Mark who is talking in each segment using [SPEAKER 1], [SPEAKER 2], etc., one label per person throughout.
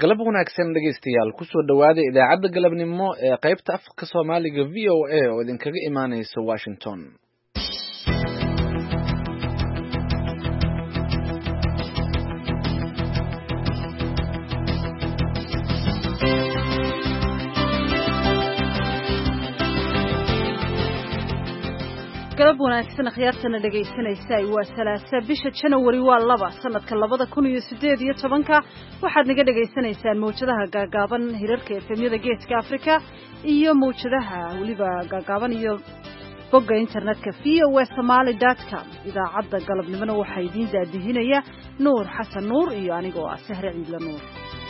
[SPEAKER 1] galab wanaagsan dhegeystayaal ku soo dhawaada idaacadda galabnimo ee qaybta afka Soomaaliga VOA oo idinkaga imaanaysa Washington.
[SPEAKER 2] galab wanaagsan akhyaartana dhageysanaysa waa salaasa bisha January waa 2 sanadka 2018 waxaad naga dhageysanaysaan mowjadaha gaagaaban hirarka efemyada geeska Afrika iyo mowjadaha waliba gaagaaban iyo bogga internetka voasomali.com idaacadda galabnimona waxaa idin daadihinaya Nuur Xasan Nuur iyo anigoo ah Sahra Ciidla Nuur.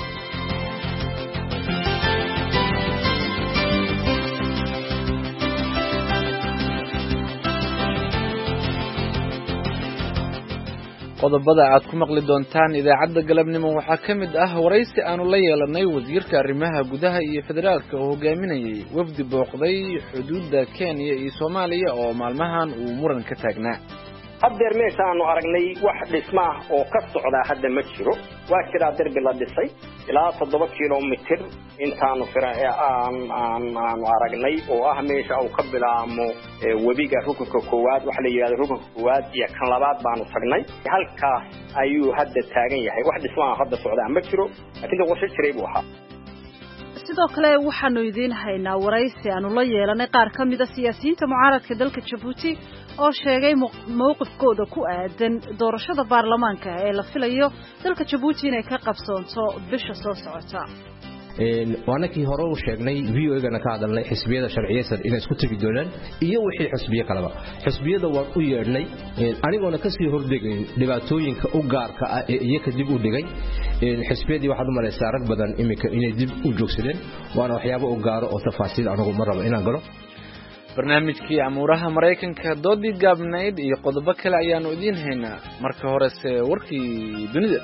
[SPEAKER 1] qodobada aad ku maqli doontaan idaacadda galabnimo waxaa ka mid ah waraysi aanu la yeelanay wasiirka arrimaha gudaha iyo federaalka oo hogaaminayay wafdi booqday xuduudda Kenya iyo Soomaaliya oo maalmahan uu muran ka taagnaa.
[SPEAKER 3] haddeer meeshaanu aragnay wax dhisma ah oo ka socda hadda ma jiro waa jira darbi la dhisay ilaa 7 kiiloomitir intaanu aanu aragnay oo ah meesha uu ka bilaamo webiga rukunka koowaad waxa la yiraahdo rukunka koowaad iyo kan labaad baanu tagnay halkaas ayuu hadda taagan yahay wax dhisma ah hadda socda ma jiro laakiin qorshe jiray buu ahaa.
[SPEAKER 2] sidoo kale waxaanu idin haynaa waraysi aanu la yeelanay qaar ka mid ah siyaasiyiinta mucaaradka dalka Djibouti oo sheegay mowqifkooda ku aadan doorashada baarlamaanka ee la filayo dalka Djibouti inay ka qabsoonto bisha soo socota.
[SPEAKER 4] waanakii hore u sheegnay VOA-gana ka hadalnay xisbiyada sharciyeysan inay isku tagi doonaan iyo wixii xisbiye kaleba xisbiyada waan u yeedhnay anigoona ka sii hordegayn dhibaatooyinka u gaarka ah ee iyaga dib u dhigay xisbiyadii waxaad u malaysaa rag badan imika inay dib u joogsadeen waana waxyaabo u gaaro oo tafaasiil anigu ma rabo inaan galo.
[SPEAKER 1] barnaamijkii amuuraha Mareykanka doodii gaabnayd iyo qodobo kale ayaanu idin haynaa marka horese warkii dunida.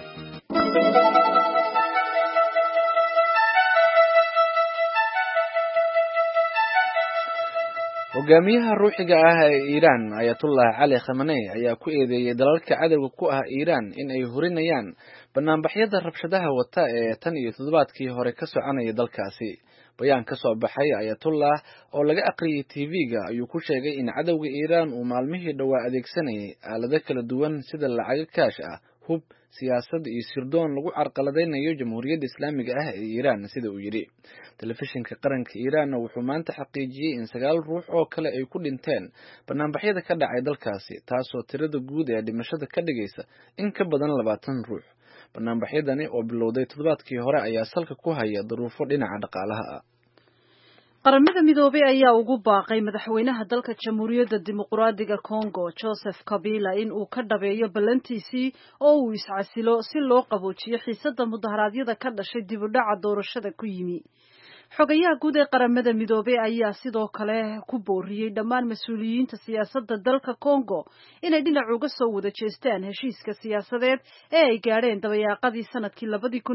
[SPEAKER 1] hogaamiyaha ruuxiga ah ee Iran Ayatollah Ali Khamenei ayaa ku eedeeyay dalalka cadawga ku ah Iran in ay horinayaan banaanbaxyada rabshadaha wata ee tan iyo toddobaadkii hore ka soconaya dalkaasi. bayaan ka soo baxay Ayatollah oo laga aqriyay TV-ga ayuu ku sheegay in cadawga Iran uu maalmihii dhawaa adeegsanayay aalado kala duwan sida lacag kaash ah, hub, siyaasad iyo sirdoon lagu carqaladeynayo Jamhuuriyadda Islaamiga ah ee Iran sida uu yiri. telefishinka qaranka Iran wuxuu maanta xaqiijiyay in 9 ruux oo kale ay ku dhinteen banaanbaxyada ka dhacay dalkaasi taasoo tirada guud ee dhimashada ka dhigaysa in ka badan 20 ruux. banaanbaxyadani oo bilowday toddobaadkii hore ayaa salka ku haya duruufo dhinaca dhaqaalaha ah.
[SPEAKER 2] qaramada midoobay ayaa ugu baaqay madaxweynaha dalka Jamhuuriyadda Dimuqraadiga Congo Joseph Kabila in uu ka dhabeeyo ballantiisii oo uu iscasilo si loo qaboojiyo xiisadda mudaharaadyada ka dhashay dib u dhaca doorashada ku yimi. xogayaha guud ee qaramada midoobay ayaa sidoo kale ku booriyay dhammaan mas'uuliyiinta siyaasadda dalka Congo inay dhinac uga soo wada jeestaan heshiiska siyaasadeed ee ay gaadheen dabayaaqadii sanadkii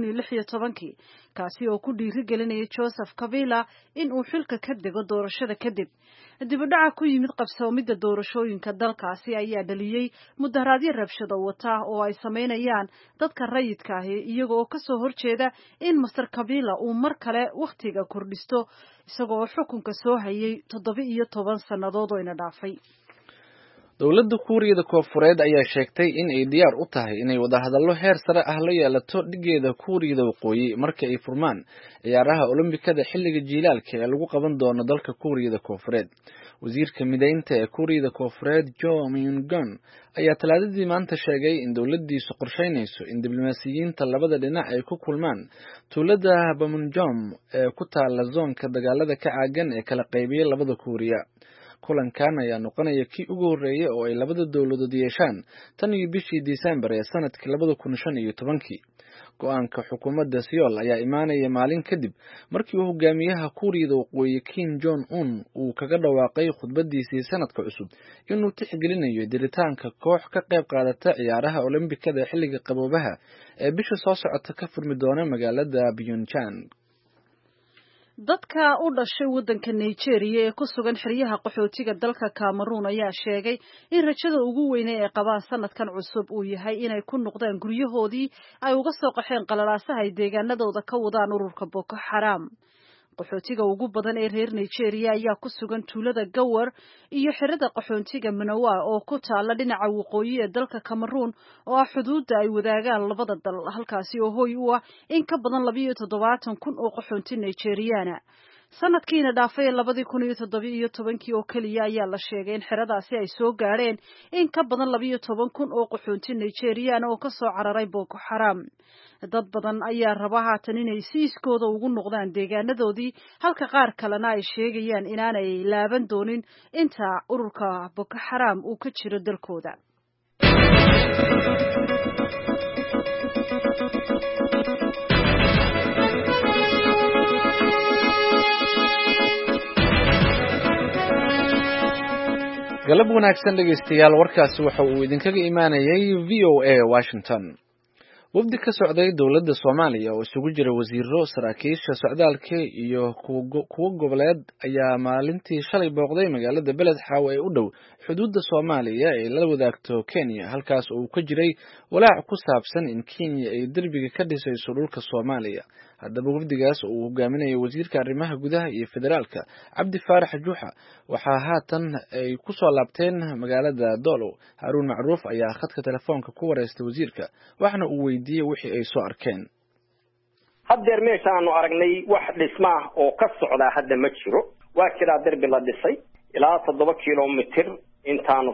[SPEAKER 2] 2016 kaasi oo ku dhiirigelinaya Joseph Kabila in uu xilka ka dego doorashada kadib. dib u dhaca ku yimid qabsoomidda doorashooyinka dalkaasi ayaa dhaliyay mudaharaadyo rabshado wata oo ay sameynayaan dadka rayidka ah iyagoo ka soo horjeeda in Mr. Kabila uu mar kale waqtiga kordhisto isagoo xukunka soo hayay 17 sanadood oo ina dhaafay.
[SPEAKER 1] dowladda Kuuriyada Koonfureed ayaa sheegtay in ay diyaar u tahay inay wadahadallo heer sare ah la yeelato dhigeeda Kuuriyada Waqooyi marka ay furmaan ciyaaraha Olombikada xilliga jiilaalka ee lagu qaban doono dalka Kuuriyada Koonfureed. wasiirka mideynta ee Kuuriyada Koonfureed Jo Myung-gun ayaa talaadadii maanta sheegay in dowladdiisu qorsheynayso in diblomaasiyiinta labada dhinac ay ku kulmaan tuulada Panmunjom ee ku taala zoonka dagaalada ka caagan ee kala qaybiyay labada Kuuriya. kulankan ayaa noqonaya kii ugu horeeyay oo ay labada dowladood yeeshaan tan iyo bishii December ee sanadkii 2015. go'aanka xukuumadda Seoul ayaa imaanaya maalin kadib markii uu hogaamiyaha Kuuriyada Waqooyi Kim Jong Un uu kaga dhawaaqay khudbadiisii sanadka cusub inuu tixgelinayo diritaanka koox ka qayb qaadata ciyaaraha Olombikada xilliga qaboobaha ee bisha soo socota ka furmi doona magaalada Pyeongchang.
[SPEAKER 2] dadka u dhashay waddanka Nigeria ee ku sugan xeryaha qaxootiga dalka Cameroon ayaa sheegay in rajada ugu weyn ee qabaan sanadkan cusub uu yahay inay ku noqdaan guryahoodii ay uga soo qaxeen qalalaasaha ay deegaanadooda ka wadaan ururka Boko Haram. qaxootiga ugu badan ee reer Nigeria ayaa ku sugan tuulada Gawar iyo xerada qaxootiga Manawa oo ku taala dhinaca waqooyi ee dalka Cameroon oo ah xuduudda ay wadaagaan labada dal, halkaasi oo hooy u ah in ka badan 72,000 oo qaxooti Nigeriana. sanadkiina dhaafay 2017 oo kaliya ayaa la sheegay in xeradaasi ay soo gaareen in ka badan 12,000 oo qaxooti Nigeriana oo ka soo cararay Boko Haram. dad badan ayaa raba haatan inay siiskooda ugu noqdaan deegaanadoodii, halka qaar kalena ay sheegayaan inaanay laaban doonin inta ururka Boko Haram uu ka jiro dalkooda.
[SPEAKER 1] galab wanaagsan dhegeystayaal, warkaasi waxa uu idinkaga imaanayay VOA Washington. wafdi ka socday dowladda Soomaaliya oo isugu jira wasiiro, saraakiisha socdaalka iyo kuwa goboleed ayaa maalintii shalay booqday magaalada Beled Xaawo ee u dhow xuduudda Soomaaliya ee la wadaagto Kenya, halkaas oo ka jiray walaac ku saabsan in Kenya ay darbiga ka dhisayso dhulka Soomaaliya. haddaba wafdigaas uu hogaaminayo wasiirka arrimaha gudaha iyo federaalka Cabdi Faarax Juuxa waxaa haatan ay ku soo laabteen magaalada Doolow. Haruun Macruuf ayaa khadka telefoonka ku wareystay wasiirka, waxaana uu weydiiyey wixii ay soo arkeen.
[SPEAKER 3] haddeer meeshaanu aragnay wax dhisma oo ka socda hadda ma jiro. waa jira darbi la dhisay ilaa 7 kilomitir intaanu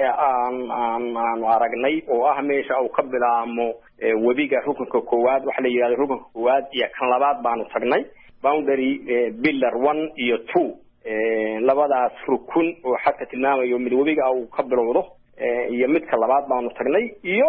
[SPEAKER 3] aanu aragnay oo ah meesha uu ka bilaamo webiga rukunka koowaad, waxa la yiraahdo rukunka koowaad iyo kan labaad baanu tagnay. boundary pillar 1 iyo 2 labadaas rukun oo xadka tilmaamayo mid webiga uu ka bilowdo iyo midka labaad baanu tagnay, iyo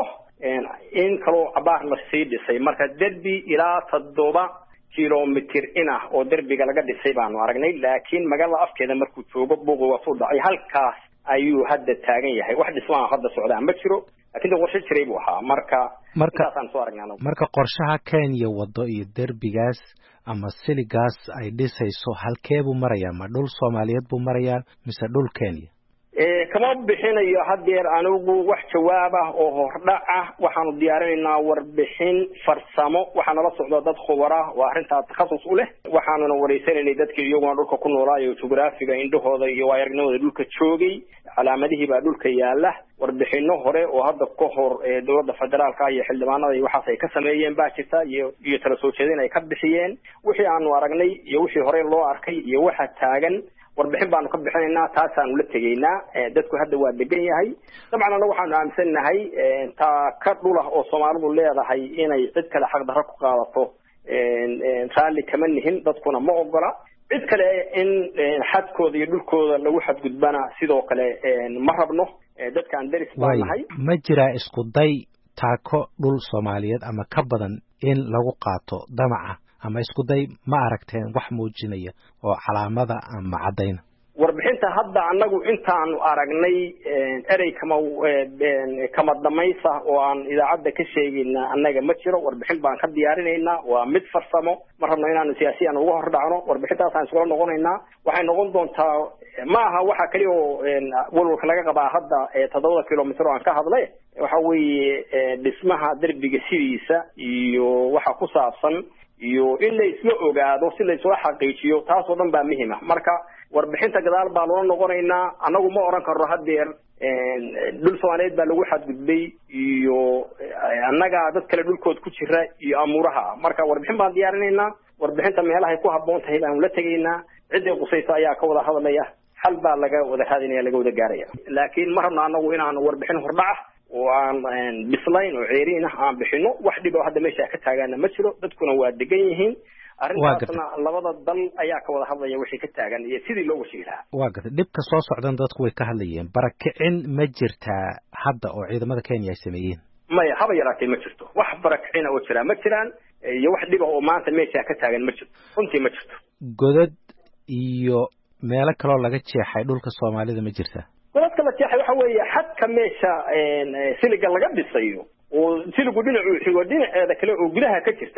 [SPEAKER 3] in kaloo abaar la sii dhisay. marka darbi ilaa 7 kilomitir oo darbiga laga dhisay baanu aragnay, laakiin magaalada afkeeda markuu joogo buuq waa soo dhacay. halkaas ayuu hadda taagan yahay. wax dhismaha hadda socdaa ma jiro, laakiin qorshe jiray buu ahaa. markaasaan soo aragnay.
[SPEAKER 5] marka qorshaha Kenya wado iyo darbigaas ama siligaas ay dhisayso halkee buu marayaa? ma dhul Soomaaliyeed buu marayaa mise dhul Kenya?
[SPEAKER 3] kama bixinayo haddeer anigu wax jawaab ah oo hordhac ah. waxaanu diyaarinaynaa warbixin farsamo, waxaana la socda dad khubara oo arrinta takhasus u leh. waxaanuna wareysanaynay dadkii iyaguna dhulka ku noolaayo jugraafiga indhahooda iyo waayagnimada dhulka joogay, calaamadihii baa dhulka yaala. warbixino hore oo hadda ka hor dowladda federaalka iyo xildhibaanada iyo waxaas ay ka sameeyeen baa jirta, iyo tala soo jeedin ay ka bixiyeen. wixii aanu aragnay iyo wixii hore loo arkay iyo waxa taagan warbixin baanu ka bixinaynaa, taasaanu la tegaynaa. dadku hadda waa degan yahay. dabcan anagu waxaanu aaminsannahay taa ka dhul ah oo Soomaalidu leedahay inay cid kale xaq darro ku qaadato raalli kama nihin, dadkuna ma ogola. cid kale in xadkooda iyo dhulkooda lagu xadgudbana sidoo kale ma rabno. dadkaan daris baan nahay.
[SPEAKER 5] ma jiraa isku day taako dhul Soomaaliyeed ama ka badan in lagu qaato damaca, ama isku day ma aragteen wax muujinaya oo calaamada ama cadayna?
[SPEAKER 3] warbixinta hadda anagu intaanu aragnay erey kama damaysa oo aan idaacadda ka sheegayna annaga ma jiro. warbixin baan ka diyaarinaynaa, waa mid farsamo. ma rabno inaanu siyaasiyan uga hor dhacno. warbixintaasaan iskula noqonaynaa. waxay noqon doontaa ma aha waxa kaliya oo walwalka laga qabaa hadda 7 kilomitir oo aan ka hadlay. waxa weeye dhismaha darbiga sidiisa iyo waxa ku saabsan iyo in la isla ogaado si la isla xaqiijiyo, taas oo dhan baa muhiim ah. marka warbixinta gadaal baa loo noqonaynaa. anagu ma oran karno haddeer dhul Soomaaliyeed baa lagu xadgudbay iyo annaga dad kale dhulkood ku jira iyo amuuraha. marka warbixin baan diyaarinaynaa. warbixinta meelaha ay ku habboon tahay baan la tegaynaa. cidda qusaysa ayaa ka wada hadlaya, xal baa laga wada raadinaya, laga wada gaaraya. laakiin ma rabno anagu inaan warbixin hordhac oo aan bislayn oo ceeriin ah aan bixino. wax dhib oo hadda meesha ka taagana ma jiro. dadkuna waa degan yihiin. arrintaasna labada dal ayaa ka wada hadlaya wixii ka taagan iyo sidii loo wajihi lahaa.
[SPEAKER 5] waa gartay. dhibka soo socdan dadku way ka hadlayeen. barakicin ma jirtaa hadda oo ciidamada Kenya ay sameeyeen?
[SPEAKER 3] maya, haba yaraatay ma jirto. wax barakicina oo jira ma jiraan, iyo wax dhib oo maanta meesha ka taagan ma jirto. runtii ma jirto.
[SPEAKER 5] godad iyo meelo kaloo laga jeexay dhulka Soomaalida ma jirtaa?
[SPEAKER 3] godadka la jeexay waxa weeye xadka meesha siliga laga dhisayo oo siligu dhinacu xigo dhinaceeda kale oo gudaha ka jirta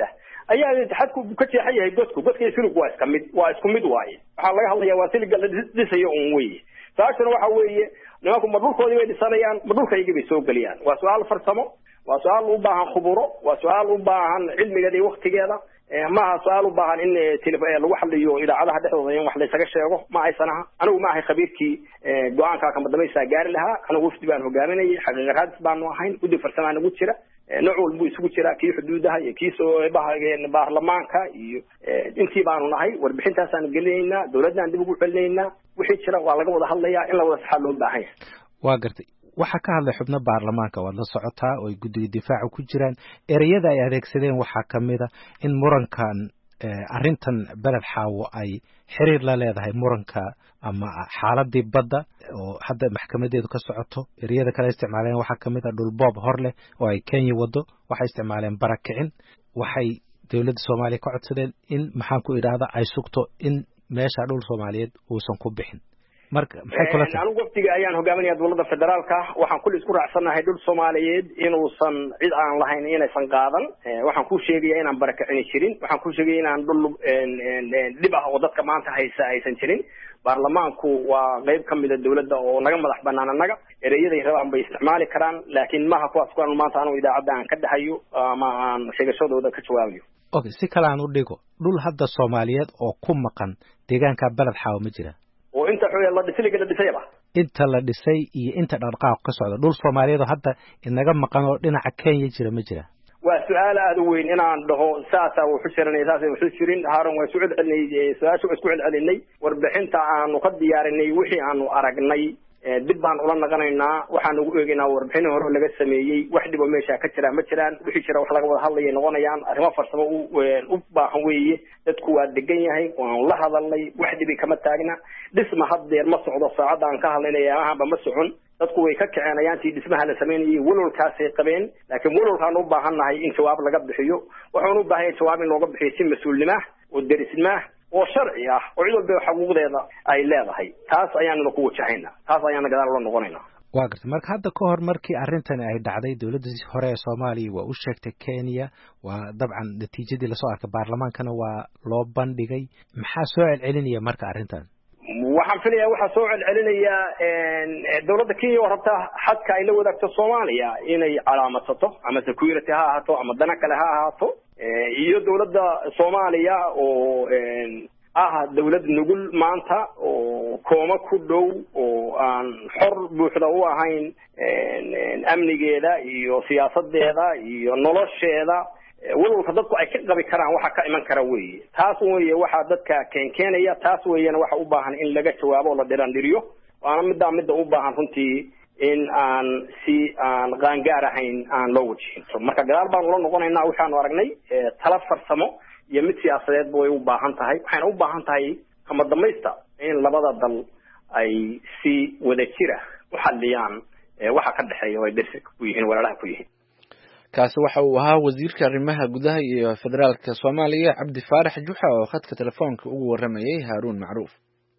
[SPEAKER 3] ayaa xadku ka jeexan yahay godka iyo silig waa isku mid waaye waxaa laga hadlayaa waa siliga la dhisayo un weeye saashana waxa weeye nimanku ma dhulkoodii bay dhisanayaan ma dhulkaygii bay soo geliyaan waa su-aal farsamo waa su-aal u baahan khuburo waa su-aal u baahan cilmigeeda iyo waktigeeda maaha su-aal u baahan in lagu hadliyo idaacadaha dhexdooda in wax laysaga sheego ma aysan aha anigu ma ahay khabiirkii go-aankaa kama dambaysaa gaari lahaa anigu wafdi baan hogaaminayay xaqiiqa raadis baanu ahayn guddi farsamaa nagu jira nooc walbuu isugu jiraa kii xuduudaha iyo kii baarlamaanka iyo intii baanu nahay warbixintaasaanu gelinaynaa dawladdan dib ugu celinaynaa wixii jira waa laga wada hadlayaa in la wada saxaa loo baahan yahay
[SPEAKER 5] waa gartay waxaa ka hadlay xubno baarlamaanka waad la socotaa oo ay guddiga difaaca ku jiraan ereyada ay adeegsadeen waxaa ka mid a in murankan arrintan beled xaawo ay xiriir la leedahay muranka ama xaaladii badda oo hadda maxkamadeedu ka socoto ereyada kale isticmaaleen waxaa ka mid a dhulboob hor leh oo ay Kenya wado waxay isticmaaleen barakicin waxay dawladda Soomaaliya ka codsadeen in maxaan ku idhaahdaa ay sugto in meesha dhul Soomaaliyeed uusan ku bixin marka maxay kula tahay
[SPEAKER 3] anigu waqtiga ayaan hogaaminaya dawladda federaalka waxaan kulli isku raacsanahay dhul Soomaaliyeed inuusan cid aan lahayn inaysan qaadan waxaan ku sheegay inaan barakicin jirin waxaan ku sheegay inaan dhul dib ah oo dadka maanta haysa aysan jirin baarlamaanku waa qayb ka mid ah dawladda oo naga madax banaan anaga ereyada rabaan bay isticmaali karaan laakiin maaha kuwaas kuwan maanta anigu idaacadda aan ka dhaxayo ama aan sheegashadooda ka jawaabayo
[SPEAKER 5] okay si kale aan u dhigo dhul hadda Soomaaliyeed oo ku maqan deegaanka balad xaawo ma jira
[SPEAKER 3] oo inta la dhisayba
[SPEAKER 5] inta la dhisay iyo inta dhaqdhaqaaq ka socda dhul Soomaaliyeed hadda inaga maqan oo dhinaca Kenya jira ma jira
[SPEAKER 3] waa su'aal aad u weyn inaan dhaho saasa wuxuu jiranay saasa wuxuu jirin haaran waa su'aal celinay su'aashu isku celinay warbixinta aanu ka diyaarinay wixii aanu aragnay dib baan ula naqanaynaa waxaan ugu eegaynaa warbixin hore laga sameeyay wax dhibo meesha ka jira ma jiraan wixii jira wax laga wada hadlayo noqonayaan arrimo farsamo u baahan weeye dadku waa degan yahay waan la hadalnay wax dhibi kama taagna dhisma haddeer ma socdo saacada aan ka hadlaynay ama ma socon dadku way ka kiceenayaan tii dhismaha la sameeyay walwalkaasay qabeen laakiin walwalkaan u baahannahay in jawaab laga bixiyo waxaan u baahanay jawaab in looga bixiyo si mas'uulnimo oo derisnimo oo sharci ah oo cid walba xuquuqdeeda ay leedahay taas ayaanu ku wajahaynaa taas ayaanu gadaal la noqonaynaa
[SPEAKER 5] waa gartay marka hadda ka hor markii arrintan ay dhacday dawladda hore ee Soomaaliya waa u sheegtay Kenya waa dabcan natiijadii la soo arkay baarlamaankana waa loo bandhigay maxaa soo celcelinaya marka arrintan
[SPEAKER 3] waxaan filayaa waxa soo celcelinaya dawladda Kenya oo rabta xadka ay la wadaagto Soomaaliya inay calaamadsato ama security ha ahaato ama dana kale ha ahaato iyo dawladda Soomaaliya oo dawlad nugul maanta oo kooma ku dhow oo aan xor buuxda u ahayn amnigeeda iyo siyaasadeeda iyo nolosheeda walwalka dadku ay ka qabi karaan waxa ka iman kara weeye taas weeye waxa dadka keenaya taas weeyana waxa u baahan in laga jawaabo la dhirandhiriyo waana midda u baahan runtii in aan si aan qaangaar ahayn aan loo wajihin marka gadaal baan ula noqonaynaa waxaanu aragnay tala farsamo iyo mid siyaasadeed way u baahan tahay waxayna u baahan tahay kama damaysta in labada dal ay si wada jira u xalliyaan waxa ka dhaxeeya oo ay darsi ku yihiin walaalaha ku yihiin
[SPEAKER 1] kaasi waxa uu ahaa wasiirka arrimaha gudaha iyo federaalka Soomaaliya Cabdi Faarax Juxa oo khadka telefoonka ugu waramayay Haaruun Macruuf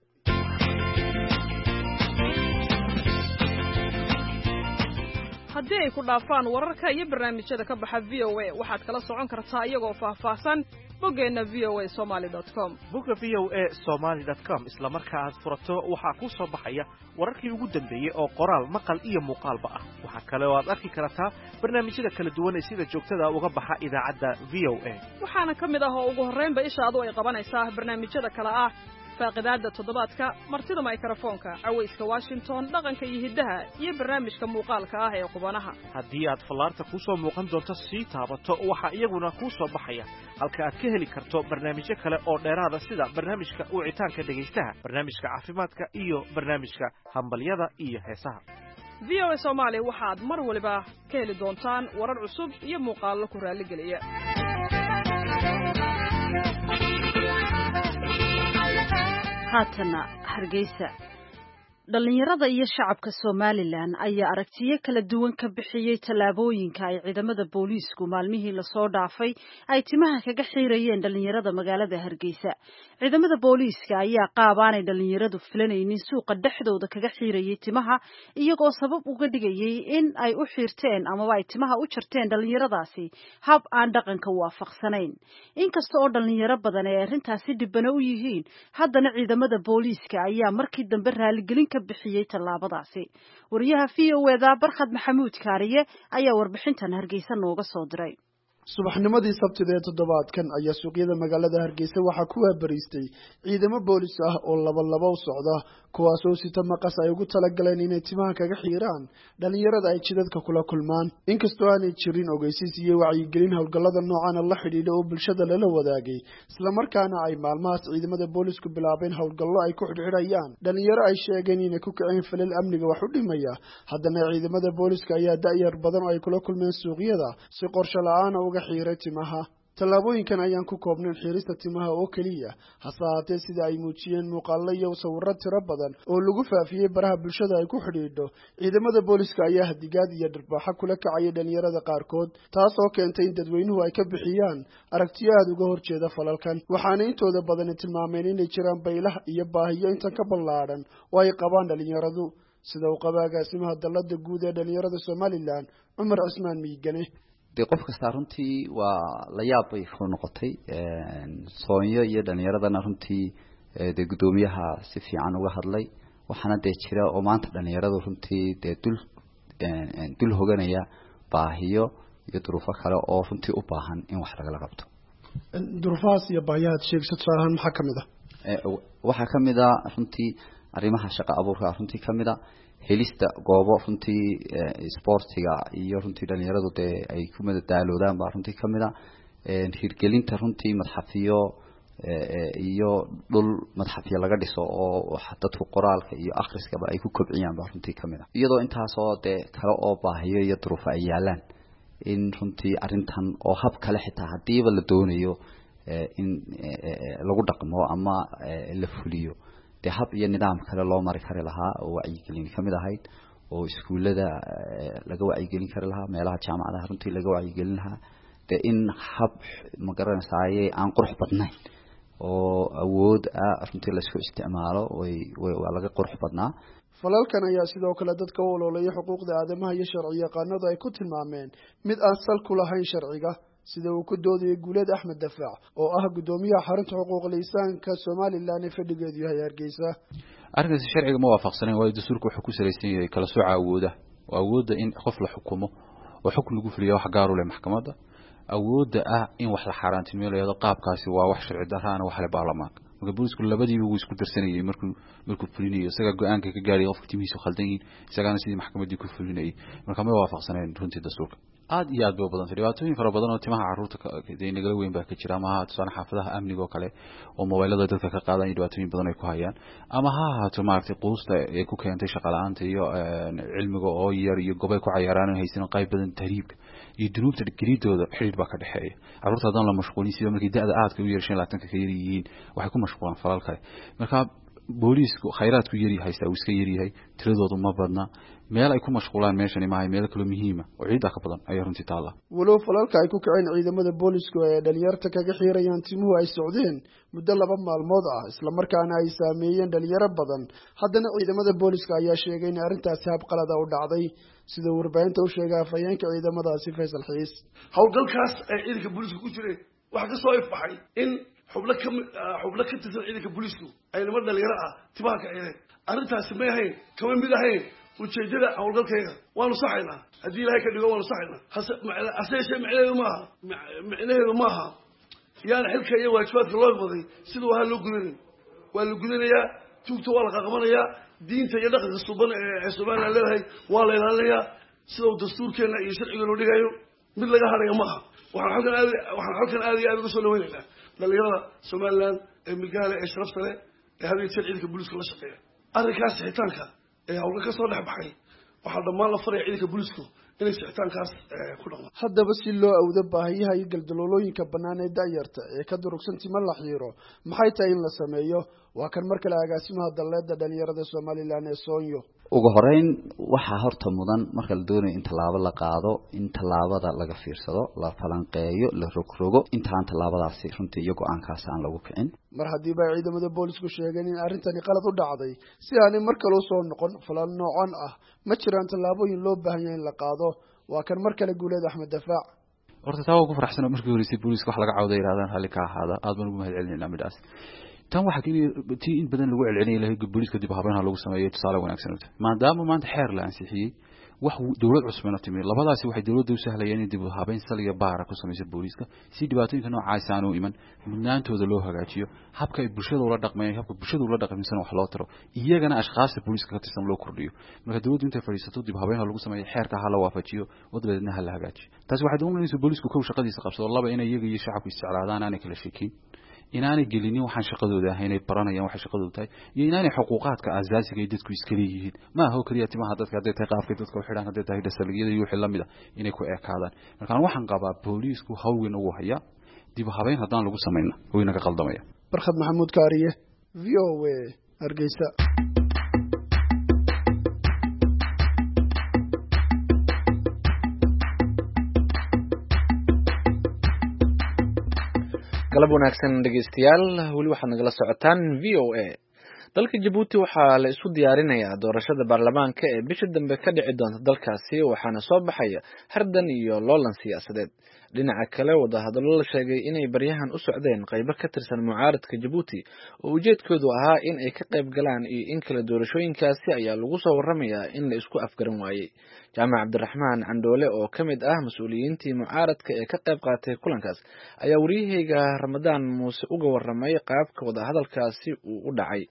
[SPEAKER 6] haddii ay ku dhaafaan wararka iyo barnaamijyada ka baxa VOA waxaad kala socon kartaa iyagoo faahfaahsan boggeena voasomali.com
[SPEAKER 7] bogga voasomali.com isla marka aad furato waxaa ku soo baxaya wararkii ugu dambeeyay oo qoraal maqal iyo muuqaalba ah waxa kale oo aad arki kartaa barnaamijyada kala duwan ee sida joogtada uga baxa idaacadda VOA
[SPEAKER 6] waxaana ka mid ah oo ugu horreynba ishaadu ay qabanaysaa barnaamijyada kala ah faaqidaada toddobaadka martida mikrofoonka cawayska Washington dhaqanka iyo hidaha iyo barnaamijka muuqaalka ah ee qubanaha
[SPEAKER 7] haddii aad falaarta ku soo muuqan doonto si taabato waxa iyaguna ku soo baxaya halka aad ka heli karto barnaamijyo kale oo dheeraada sida barnaamijka wicitaanka dhageystaha barnaamijka caafimaadka iyo barnaamijka hambalyada iyo heesaha
[SPEAKER 6] VOA Somali waxaad mar waliba ka heli doontaan warar cusub iyo muuqaallo ku raali geliya
[SPEAKER 2] haatana Hargeysa dhalinyarada iyo shacabka Somaliland ayaa aragtiyo kala duwan ka bixiyay tallaabooyinka ay ciidamada booliisku maalmihii la soo dhaafay ay timaha kaga xiirayeen dhalinyarada magaalada Hargeysa. Ciidamada booliiska ayaa qaabaanay dhalinyaradu filanaynin suuqa dhexdooda kaga xiirayay timaha iyagoo sabab uga dhigayay in ay u xiirteen ama ay timaha u jarteen dhalinyaradaasi hab aan dhaqanka waafaqsanayn. Inkasta oo dhalinyaro badan ay arrintaasi dhibana u yihiin, haddana ciidamada booliiska ayaa markii dambe raaligelin ka bixiyay tallaabadaasi. Wariyaha VOA Barkhad Maxamuud Kaariye ayaa warbixintan Hargeysa nooga soo diray.
[SPEAKER 8] subaxnimadii sabtida ee toddobaadkan ayaa suuqyada magaalada Hargeysa waxaa ku waabariistay ciidamo boolis ah oo laba u socda kuwaas oo sita maqas ay ugu talagaleen inay timaha kaga xiiraan dhalinyarada ay jidadka kula kulmaan. inkastoo aanay jirin ogeysiis iyo wacyigelin howlgallada noocan la xidhiidha oo bulshada lala wadaagay, isla markaana ay maalmahaas ciidamada boolisku bilaabeen howlgallo ay ku xidhiidhayaan dhalinyaro ay sheegeen inay ku kiceen falal amniga wax u dhimaya. haddana ciidamada booliska ayaa da'yar badan oo ay kula kulmeen suuqyada si qorshe la'aan uga xiiray timaha. tallaabooyinkan ayaan ku koobnayn xiirista timaha oo keliya, hase haatee sida ay muujiyeen muuqaallo iyo sawirro tiro badan oo lagu faafiyey baraha bulshada ay ku xidhiidho, ciidamada booliska ayaa hadigaad iyo dharbaaxo kula kacayay dhalinyarada qaarkood, taas oo keentay in dadweynuhu ay ka bixiyaan aragtiyo aada uga horjeeda falalkan. waxaana intooda badani tilmaameen inay jiraan baylah iyo baahiyo intan ka ballaadhan oo ay qabaan dhalinyaradu, sida uu qaba agaasimaha dallada guud ee dhalinyarada Somaliland Cumar Cismaan Miigane.
[SPEAKER 9] qof kasta runtii waa la yaab bay ku noqotay Soonyo iyo dhalinyaradana runtii gudoomiyaha si fiican uga hadlay, waxaana jira oo maanta dhalinyaradu runtii dul hoganaya baahiyo iyo duruufo kale oo runtii u baahan in wax laga qabto.
[SPEAKER 8] duruufahaas iyo baahiyaha sheegso tusaalahan maxaa kamid ah?
[SPEAKER 9] waxaa kamid ah runtii arrimaha shaqo abuurka runtii kamid ah helista goobo runtii sportiga iyo runtii dhalinyaradu ay ku madadaaloodaan baa runtii kamid ah hirgelinta runtii madxafiyo iyo dhul madxafiyo laga dhiso oo dadku qoraalka iyo akhriskaba ay ku kobciyaan baa runtii kamid ah, iyadoo intaasoo kale oo baahiyo iyo duruufo ay yaalaan in runtii arrintan oo hab kale xitaa hadiiba la doonayo in lagu dhaqmo ama la fuliyo hab iyo nidaam kale loo mari kari lahaa oo wacyigelin kamid ahayd, oo iskuulada laga wacyigelin kari lahaa, meelaha jaamacadaha runtii laga wacyigelin lahaa, in hab ma garanaysaay aan qurux badnayn oo awood runtii la isku isticmaalo waa laga qurux badnaa.
[SPEAKER 8] falalkan ayaa sidoo kale dadka u ololeeya xuquuqda aadamaha iyo sharci yaqaanadu ay ku tilmaameen mid aan sal ku lahayn sharciga, sida uu ku doodayay Guuleed Axmed Dafaac oo ah gudoomiyaha xarunta xuquuqul insaanka Somaliland ee fadhigeedu yahay Hargeysa.
[SPEAKER 10] arrinkaasi sharciga ma waafaqsanayn, waayo dastuurku wuxuu ku salaysan yahay kala sooca awoodda in qof la xukumo oo xukun lagu fuliyo wax gaar u leh maxkamadda, awoodda in wax la xaaraantinimeeyo qaabkaasi waa wax sharci daraan wax leh baarlamaanka. marka booliisku labadiiba uu isku darsanayay markuu fulinayo, isaga go'aanka ka gaaray qofka timihiisu khaldan yihiin, isagana sidii maxkamaddii ku fulinayay. marka ma waafaqsanayn runtii dastuurka. aad iyo aad bay u badan tahay dhibaatooyin fara badan oo timaha carruurta nagala weyn baa ka jira, ama ha tusaale xaafadaha amniga oo kale oo mobaylada dadka ka qaadaan dhibaatooyin badan ay ku hayaan, ama ha ahaato maaragtay quusta ee ku keentay shaqo la'aanta iyo cilmiga oo yar iyo gobay ku cayaaraan haysan qayb badan tahriibka iyo dunuubta geliidooda xiriir baa ka dhaxeeya. carruurta haddaan la mashquulin sida markii da'da aadka u yeeshaan 20 ka yar yihiin waxay ku mashquulaan falal kale. marka booliisku khayraadku yari haysta uu iska yari yahay, tiradoodu ma badna, meel ay ku mashquulaan meeshan ma meel kale muhiim ah oo ciid ka badan ay runtii taala.
[SPEAKER 8] walow falalka ay ku kaceen ciidamada booliisku ee dhalinyarta kaga xiirayaan timuhu ay socdeen muddo 2 maalmood ah, isla markaana ay saameeyeen dhalinyaro badan, haddana ciidamada booliiska ayaa sheegay in arrintaasi hab qalad u dhacday, sida warbaahinta u sheegay afhayeenka ciidamadaasi Faysal Xiis.
[SPEAKER 11] howlgalkaas ay ciidanka booliisku ku jireen waxa ka soo ifbaxay in xubno ka tirsan ciidanka booliisku ay niman dhalinyaro timaha ka xireen. arrintaasi ma ahayn kama mid ahayn ujeedada howlgalkayga. waanu saxaynaa haddii ilaahay ka dhigo, waanu saxaynaa hase yeeshee micnaheedu maaha yaana xilka iyo waajibaadka loo baday siduu ahaa loo gudanin. waa la gudanayaa, tuugta waa la qaqabanayaa, diinta iyo dhaqanka suban ee Somaliland leedahay waa la ilaalinayaa sida uu dastuurkeena iyo sharcigeenu dhigayo. mid laga harayo maaha. waxaan halkan aad iyo aad uga soo dhaweynaynaa dhalinyarada Somaliland ee migaale ee sharafta leh ee habeenka ciidanka booliiska la shaqeeya. arrinkaas xitaanka ee hawlka ka soo dhex baxay waxaa dhammaan la faray ciidanka booliisku inay sixitaankaas ku dhaqmaan.
[SPEAKER 8] haddaba si loo awdo baahiyaha iyo galdaloolooyinka bannaan ee da'yarta ee ka durugsan tima la xiiro maxay tahay in la sameeyo waa kan mar kale agaasimaha dalleeda dhalinyarada somalilan ee soonyo.
[SPEAKER 9] ugu horeyn waxaa horta mudan marka la doonayo in tallaabo la qaado in tallaabada laga fiirsado la falanqeeyo la rogrogo intaan tallaabadaasi runtii iyo go-aankaas aan lagu kicin.
[SPEAKER 8] mar haddiiba ay ciidamada boolisku sheegeen in arrintani qalad u dhacday si aanay mar kale usoo noqon falal noocan ah ma jiraan tallaabooyin loo baahan yahay in la qaado waa kan mar kale Guuleed Axmed Dafaac.
[SPEAKER 10] horta taa waa ku faraxsan markii horeysay booliska wax laga cawday yiraahdaan hal ka ahaada aad baan ugu mahadcelinaynaa midaas tan waxa keenay in badan lagu celcelinay lahayd booliska dib habeynta lagu sameeyay tusaale wanaagsan maadaama maanta xeer la ansixiyay wax dawlad cusbana timid labadaasi waxay dawladdu u sahlayeen in dib u habeyn saliya baara ku sameeyay booliska si dhibaatooyinka noocaas aan u iman mudnaantooda loo hagaajiyo habka ay bulshada ula dhaqmayaan habka bulshada ula dhaqmaysan wax loo tiro iyagana ashqaasta booliska ka tirsan loo kordhiyo marka dawladdu intay fadhiisato dib habeyn lagu sameeyay xeerka hala waafajiyo wadadna hala hagaajiyo taasi waxay doonaysaa boolisku ka shaqadiisa qabsado laba inay iyaga iyo shacabku isticmaalaan aan kala sheekin inaanay gelinin waxaan shaqadooda ahayn ay baranayaan waxa shaqadooda tahay iyo inaanay xuquuqaadka asaasiga ay dadku iska leeyihiin ma aha oo kaliya timaha dadka haday tahay qaafka dadka u xidhan haday tahay dhasaliyada iyo wixii lamid ah inay ku eekaadaan marka waxaan qabaa boolisku hawl weyn ugu haya dib habeyn hadaan lagu sameeyna way naga qaldamaya
[SPEAKER 8] Barkhad Maxamuud Kaariye VOA Hargeysa.
[SPEAKER 1] galab wanaagsan dhageystayaal wali waxaad nagala socotaan VOA. dalka Djibouti waxaa la isku diyaarinayaa doorashada baarlamaanka ee bisha dambe ka dhici doonta dalkaasi waxaana soo baxaya hardan iyo loolan siyaasadeed. dhinaca kale wadahadallo la sheegay inay baryahan u socdeen qaybo ka tirsan mucaaradka Djibouti oo ujeedkoodu ahaa in ay ka qayb galaan iyo in kala doorashooyinkaasi ayaa lagu soo waramayaa in la isku afgaran waayay. Jaamac Cabdiraxmaan Candhoole oo ka mid ah mas'uuliyiintii mucaaradka ee ka qayb qaatay kulankaas ayaa wariyahayga Ramadaan Muuse uga waramay qaabka wadahadalkaasi uu u dhacay.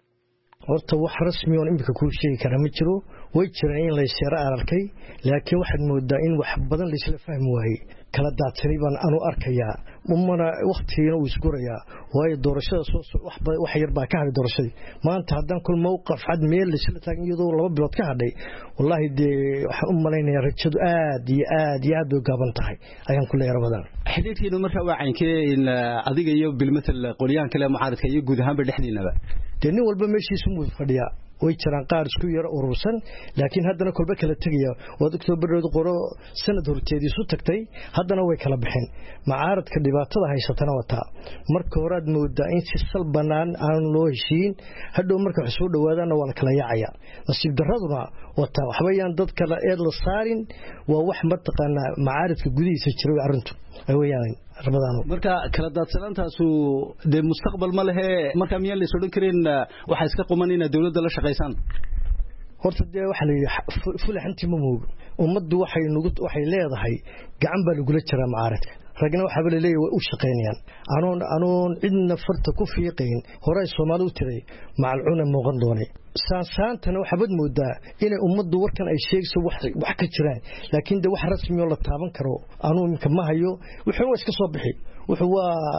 [SPEAKER 12] horta wax rasmi oo imika ku sheegi kara ma jiro way jireen in la isyaar arkay laakiin waxaad moodaa in wax badan la isla fahmi waayay kala daadsanay baan aanu arkayaa umana waqtigiina uu isgurayaa waayo doorashada soo wax yar baa ka hadhay doorashadii maanta haddaan kul mowqaf cad meel la isla taagan iyadoo 2 bilood ka hadhay wallahi de waxaan u malaynayaa rajadu aad iyo aad u gaaban tahay ayaan ku leeyahay Ramadaan
[SPEAKER 13] xidhiidhkiina marka waa caynkee in adiga iyo bilmatal qoliyaan kale mucaaradka iyo guud ahaanba dhexdiinaba
[SPEAKER 12] nin walba meeshiisu muu fadhiyaa way jiraan qaar isku yar urursan laakiin haddana kolba kala tagaya wad Oktoobar qoro sanad horteedii soo tagtay haddana way kala bixin mucaaradka dhibaatada haysatana wata marka hore aad moodaa in si sal banaan aan loo heshiin hadhow marka wax soo dhawaadana waa la kala yaacaya nasiib daraduna wata waxbayaan dad kala eed la saarin waa wax mataqaana mucaaradka gudihiisa jiray arintu ay wayaan Ramadaan
[SPEAKER 13] marka kala daadsanaantaasu de mustaqbal ma lahe marka miyaan la soo dhan karin waxa iska qumanina dawladda la shaqeeysan
[SPEAKER 12] horta de waxa la fulaxanti ma moog ummaddu waxay leedahay gacan baa lagu jiraa mucaaradka ragna waxa la leeyahay u shaqeynayaan anoon cidna farta ku fiiqeen hore Soomaalidu tiray macalcuna muuqan doonay saantana waxa bad moodaa in ummaddu warkan ay sheegso wax ka jiraan laakiin de wax rasmi oo la taaban karo aanu imka ma hayo wuxuu iska soo bixi wuxuu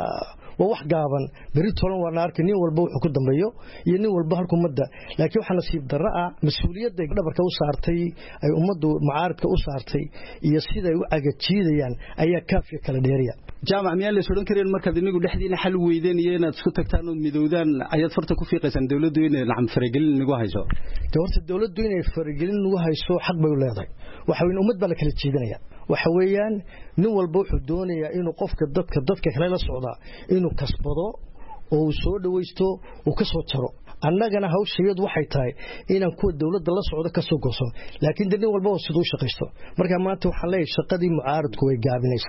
[SPEAKER 12] waa wax gaaban bari tolan waa la arkay nin walba wuxuu ku dambeeyo iyo nin walba halku ummadda laakiin waxa nasiib darro ah mas'uuliyadda dhabarka u saartay ay ummaddu mucaaradka u saartay iyo sida ay u agajiidayaan ayaa kaafiya kala dheeriya
[SPEAKER 13] jaamac miyaan la soo dhan karin marka dinigu dhexdiina xal weydeen iyo inaad isku tagtaan oo midowdaan ayaad farta ku fiiqaysan dawladdu inay lacag faragelin nagu hayso
[SPEAKER 12] horta dawladdu inay faragelin nagu hayso xaq bay u leedahay waxa weyn ummad baa la kala jeedinaya waxa weeyaan nin walba wuxuu doonayaa inuu qofka dadka kale la socda inuu kasbado oo soo dhawaysto oo ka soo jaro annagana hawsheedu waxay tahay inaan ku dawladda la socdo ka soo gooso laakiin nin walba oo sidoo shaqeysto marka maanta waxaan leeyahay shaqadii mucaaradku way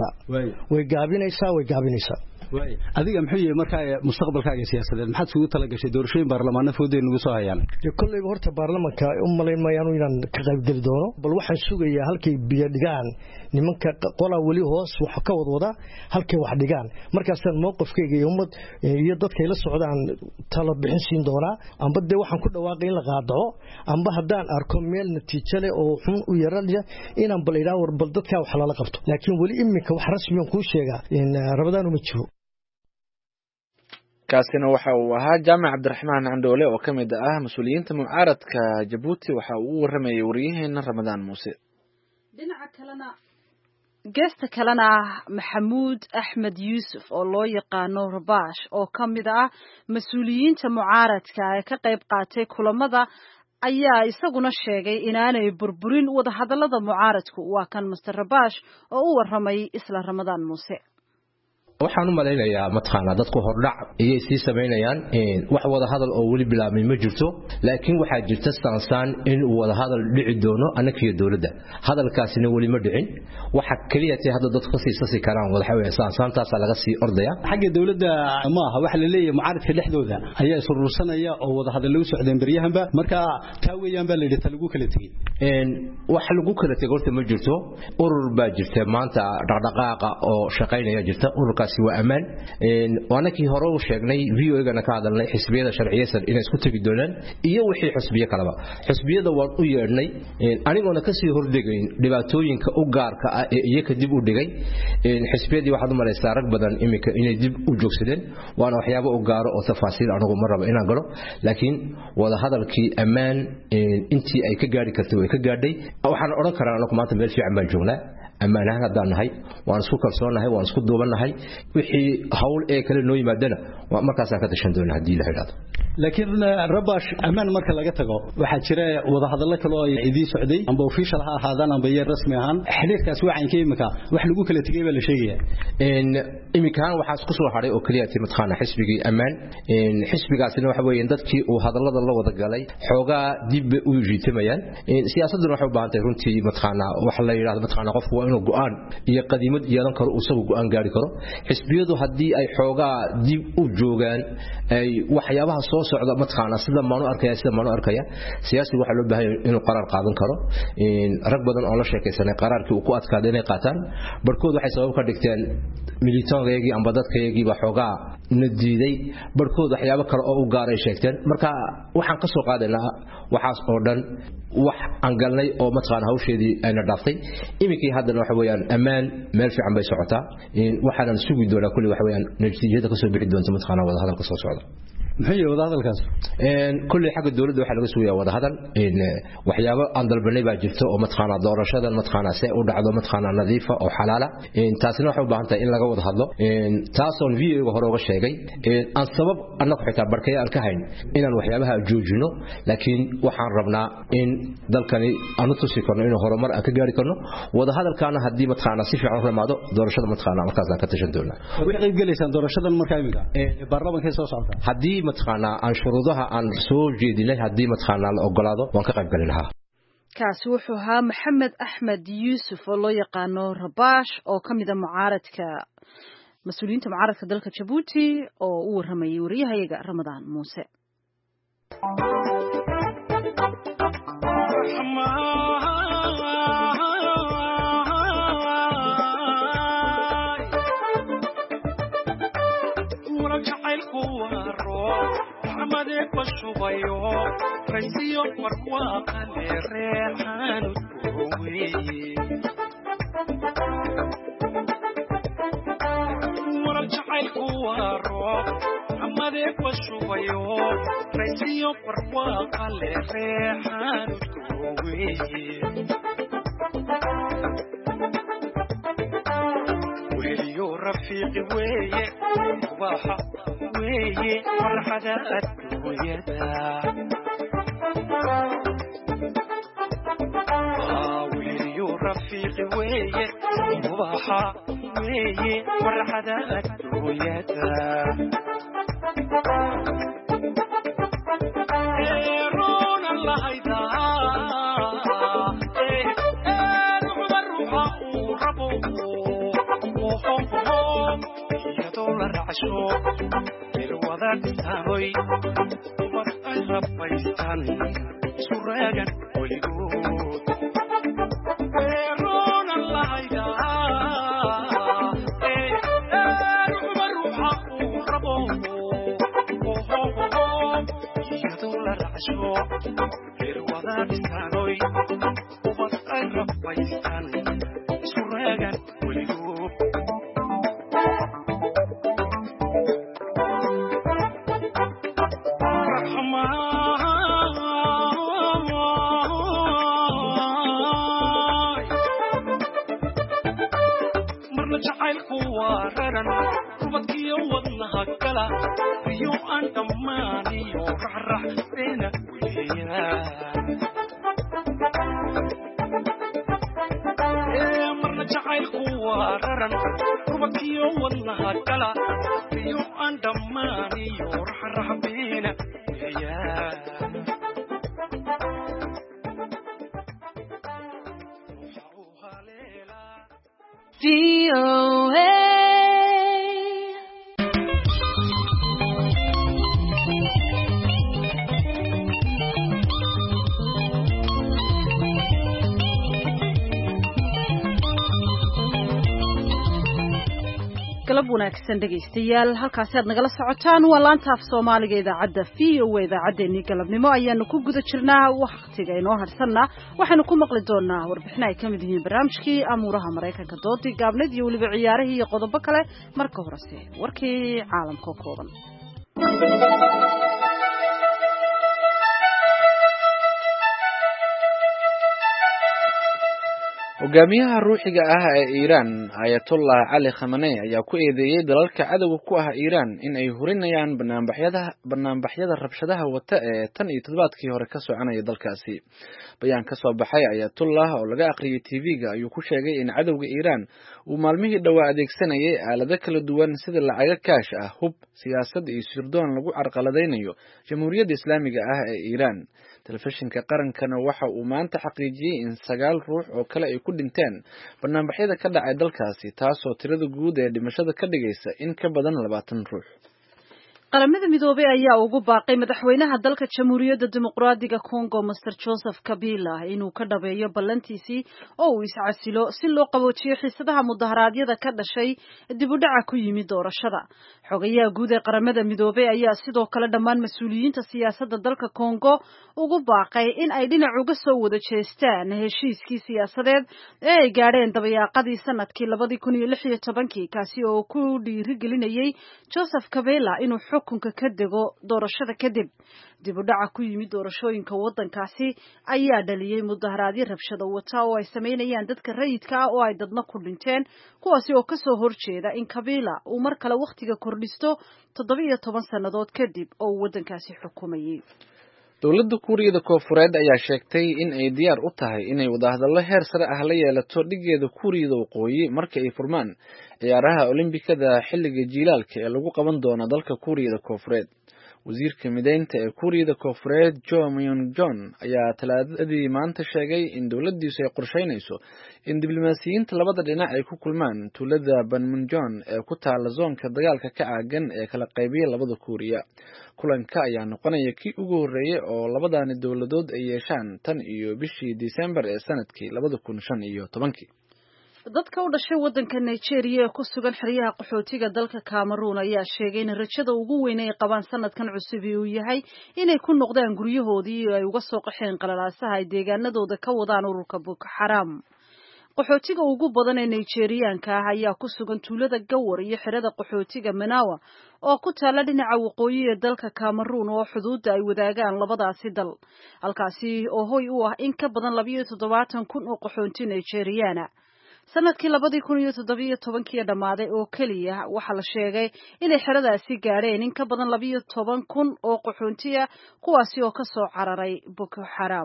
[SPEAKER 12] gaabinaysaa
[SPEAKER 13] adiga muxuu yahay marka mustaqbalkaaga siyaasadeed maxaad ugu tala gashay doorashooyin baarlamaanka foodeen ugu soo hayaan
[SPEAKER 12] kullayba horta baarlamaanka u malaynayaan inaan ka qayb gali doono bal waxaan sugayaa halkay biyo dhigaan nimanka qola wali hoos wax ka wadwada halkay wax dhigaan markaasaan mowqifkayga iyo ummad iyo dadkay la socdaan talo bixin siin doonaa amba de waxaan ku dhawaaqay in la qaadaco amba haddaan arko meel natiijo leh oo xun u yaraya inaan bal ilaa war bal dadka wax la qabto laakiin wali imika wax rasmi ah ku sheega in Ramadaan uma jiro
[SPEAKER 1] kaasina waxa uu ahaa Jaamac Cabdiraxmaan Candhoole oo ka mid ah mas'uuliyiinta mucaaradka Djibouti waxa uu u waramayay wariyaheena Ramadaan Muuse
[SPEAKER 2] geesta kalena maxamuud axmed yuusuf oo loo yaqaano rabaash oo ka mid ah mas-uuliyiinta mucaaradka ee ka qayb qaatay kulamada ayaa isaguna sheegay inaanay burburin wadahadallada mucaaradku. waa kan master rabaash oo u warramay isla Ramadaan Muuse.
[SPEAKER 4] waxaan u malaynayaa mataqaana dadku hordhac ayay sii sameynayaan wax wada hadal oo wali bilaabmay ma jirto laakiin waxa jirta sansaan in wada hadal dhici doono anakiyo dawladda hadalkaasina wali ma dhicin waxa kaliya tii hadda dadku siisasi karaan waxa weeye sansaantaas laga sii ordaya
[SPEAKER 13] xagga dawladda ma aha wax la leeyahay mucaaradka dhexdooda ayaa isruursanaya oo wada hadal lagu socdeen bariyahanba marka taa weeyaan baa la yidhi lagu kala tagay
[SPEAKER 4] wax lagu kala tagay horta ma jirto urur baa jirta maanta dhaqdhaqaaqa oo shaqaynaya jirta ururkaas waa amaan waanakii hore u sheegnay VO-gana ka hadalnay xisbiyada sharciyeysan inay isku tagi doonaan iyo wixii xisbiye kalaba xisbiyada waan u yeernay anigoona ka sii hordegayn dhibaatooyinka u gaarka ah ee iyaga dib u dhigay xisbiyadii waxaad u malaysaa rag badan imika inay dib u joogsadeen waana waxyaabo u gaaro oo tafaasiil anigu ma rabo inaan galo laakiin wada hadalkii amaan intii ay ka gaari kartay way ka gaadhay waxaan oran karaa anagu maanta meel fiican baan joognaa amaanahan haddaan nahay waan isku kalsoonahay waan isku duubanahay wixii hawl ee kale noo yimaadana markaasaan ka tashan doonaa haddii la yidhaahdo
[SPEAKER 13] laakiin rabash amaan marka laga tago waxaa jira wada hadallo kale oo idii socday amba official ha ahaadaan amba yar rasmi ahaan xiriirkaas wacanka imika wax lagu kala tagay baa la sheegaya imikaan waxaa isku soo haray oo kaliya timadkhana xisbigii amaan xisbigaasina waxa weeyaan dadkii uu hadallada la wada galay xoogaa dib u jiitamayaan siyaasaduna waxay u baahan tahay runtii madkhana wax la yiraahdo madkhana qofku waa inuu go'aan iyo qadiimad yeelan karo uu isagu go'aan gaari karo xisbiyadu haddii ay xoogaa dib u joogaan ay waxyaabaha soo socda madkhana sida maanu arkaya siyaasi waxa loo baahan inuu qaraar qaadan karo rag badan oo la sheekaysanay qaraarkii uu ku adkaaday inay qaataan barkood waxay sabab ka dhigteen militaankayagii amba dadkayagii ba xoogaa na diiday barkood waxyaabo kale oo u gaaray sheegteen marka waxaan ka soo qaadaynaa waxaas oo dhan wax aan galnay oo madkhana hawsheedii ayna dhaaftay iminkii haddana waxa weeyaan amaan meel fiican bay socotaa waxaanan sugi doonaa kulli waxa weeyaan natiijada ka soo bixi doonta madkhana wada hadalka soo socda maxay wada hadalkaas
[SPEAKER 4] kulli xagga dawladda waxa laga sugayaa wada hadal waxyaabo aan dalbanay baa jirta oo madkhana doorashadan madkhana see u dhacdo madkhana nadiifa oo xalaala taasina waxay u baahan tahay in laga wada hadlo taasoon VO-ga hore uga sheegay aan sabab annagu xitaa barkaya aan ka hayn inaan waxyaabaha joojino laakiin waxaan rabnaa in dalkani aanu tusi karno inuu horumar aan ka gaari karno wada hadalkaana haddii madkhana si fiican u ramaado doorashada madkhana markaasaan ka tashan doonaa
[SPEAKER 13] way qayb galaysan doorashadan markaa imika baarlamaanka soo socota
[SPEAKER 4] haddii madkhana aan shuruudaha aan soo jeedinay haddii madkhana la ogolaado waan ka qayb gali lahaa
[SPEAKER 2] kaasi wuxuu ahaa maxamed axmed yuusuf oo loo yaqaano rabaash oo ka mid a mucaaradka mas-uuliyiinta mucaaradka dalka Jabuuti oo u warramayay wariyahayaga Ramadaan Muuse.
[SPEAKER 14] bashubayo raysiyo marwaaqa leereexaan waral jacaylku waa roob amadee bashubayo raysiyo marwaaqa leereexaan weliyo rafiiqi weeye ubaxa weeye farxada adduunyada weliyo rafiiqi weeye ubaxa weeye farxada adduunyada eeroona lahaydaa ruuxa uu rabo iyadoo la racsho ilwadadtahoy ubad ay rabaystaan suraagan weligood eeroona lahaydaa ruuxa uu rabo iyadoo la racsho ilwadadtahoy ubad ay rabaystaan suraagan weligood rubadkiyo wadnaha kala riyo aan dhammaaniyo raxraxbeena weeyaan marna jacaylku waa raran rubadkiyo wadnaha kala riyo aan dhammaaniyo raxraxbeena weeyaan
[SPEAKER 15] VOA.
[SPEAKER 2] galab wanaagsan dhegaystayaal halkaasi aad nagala socotaan waa laanta af Soomaaliga idaacadda VOA idaacadeeni galabnimo ayaanu ku guda jirnaa waqtiga inoo harsanna waxaanu ku maqli doonaa warbixin ay kamid yihiin barnaamijkii amuuraha Mareykanka doodii gaabneed iyo waliba ciyaarihii iyo qodobo kale marka horese warkii caalamka kooban
[SPEAKER 1] hogaamiyaha ruuxiga ah ee Iran Ayatollah Ali Khamenei ayaa ku eedeeyay dalalka cadawga ku ah Iran in ay hurinayaan barnaamijyada rabshadaha wata ee tan iyo toddobaadkii hore ka soconaya dalkaasi bayaan ka soo baxay Ayatollah oo laga aqriyay TV-ga ayuu ku sheegay in cadawga Iran uu maalmihii dhawaa adeegsanayay aalado kala duwan sida lacago kaash ah hub siyaasad iyo sirdoon lagu carqaladeynayo jamhuuriyadda islaamiga ah ee Iran telefishinka qarankana waxa uu maanta xaqiijiyay in 9 ruux oo kale ay ku dhinteen barnaamijyada ka dhacay dalkaasi taasoo tirada guud ee dhimashada ka dhigaysa in ka badan 20 ruux
[SPEAKER 2] qaramada midoobay ayaa ugu baaqay madaxweynaha dalka Jamhuuriyadda Dimuqraadiga Congo Mr Joseph Kabila inuu ka dhabeeyo ballantiisii oo uu iscasilo si loo qaboojiyo xiisadaha mudaharaadyada ka dhashay dib u dhaca ku yimid doorashada xogayaha guud ee qaramada midoobay ayaa sidoo kale dhammaan mas'uuliyiinta siyaasadda dalka Congo ugu baaqay in ay dhinac uga soo wada jeestaan heshiiskii siyaasadeed ee ay gaadheen dabayaaqadii sanadkii 2016 kaasi oo ku dhiirigelinayay Joseph Kabila inuu xukunka ka dego doorashada kadib dib u dhaca ku yimid doorashooyinka wadankaasi ayaa dhaliyay mudaharaadyo rabshado wata oo ay sameynayaan dadka rayidka ah oo ay dadna ku dhinteen kuwaasi oo ka soo horjeeda in Kabila uu mar kale waqtiga kordhisto 17 sanadood kadib oo wadankaasi xukumayay
[SPEAKER 1] dowladda Kuuriyada Koonfureed ayaa sheegtay in ay diyaar u tahay inay wadahadallo heer sare ah la yeelato dhigeeda Kuuriyada Waqooyi marka ay furmaan ciyaaraha Olimbikada xilliga jiilaalka ee lagu qaban doono dalka Kuuriyada Koonfureed wasiirka mideynta ee Kuuriyada Koonfureed Jo Myung-jon ayaa talaadadii maanta sheegay in dowladdiisu ay qorsheynayso in diblomaasiyiinta labada dhinac ay ku kulmaan tuulada Panmunjom ee ku taala zoonka dagaalka ka caagan ee kala qaybiya labada Kuuriya kulanka ayaa noqonaya kii ugu horeeyay oo labadani dowladood ay yeeshaan tan iyo bishii December ee sanadkii 2015
[SPEAKER 2] dadka u dhashay wadanka Nigeria ee ku sugan xeryaha qaxootiga dalka Cameroon ayaa sheegay in rajada ugu weyn ay qabaan sanadkan cusub uu yahay inay ku noqdaan guryahoodii oo ay uga soo qaxeen qalalaasaha ay deegaanadooda ka wadaan ururka Boko Haram qaxootiga ugu badan ee Nigerianka ah ayaa ku sugan tuulada Gawar iyo xerada qaxootiga Manawa oo ku taala dhinaca waqooyi ee dalka Cameroon oo xuduudda ay wadaagaan labadaasi dal halkaasi oo hoy u ah in ka badan 27,000 oo qaxoonti Nigeriana sanadkii 2017 dhamaaday oo kaliya waxa la sheegay inay xeradaasi gaareen in ka badan 12,000 oo qaxoontiya kuwaasi oo ka soo cararay Boko Haram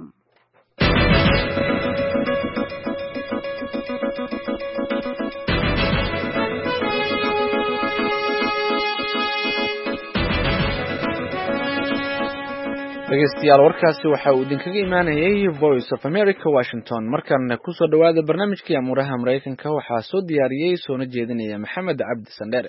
[SPEAKER 1] dhegeystayaal warkaasi waxa uu idinkaga imaanayay Voice of America Washington markana ku soo dhawaada barnaamijkii amuuraha Mareykanka waxaa soo diyaariyay soona jeedinaya Maxamed Cabdi Sandere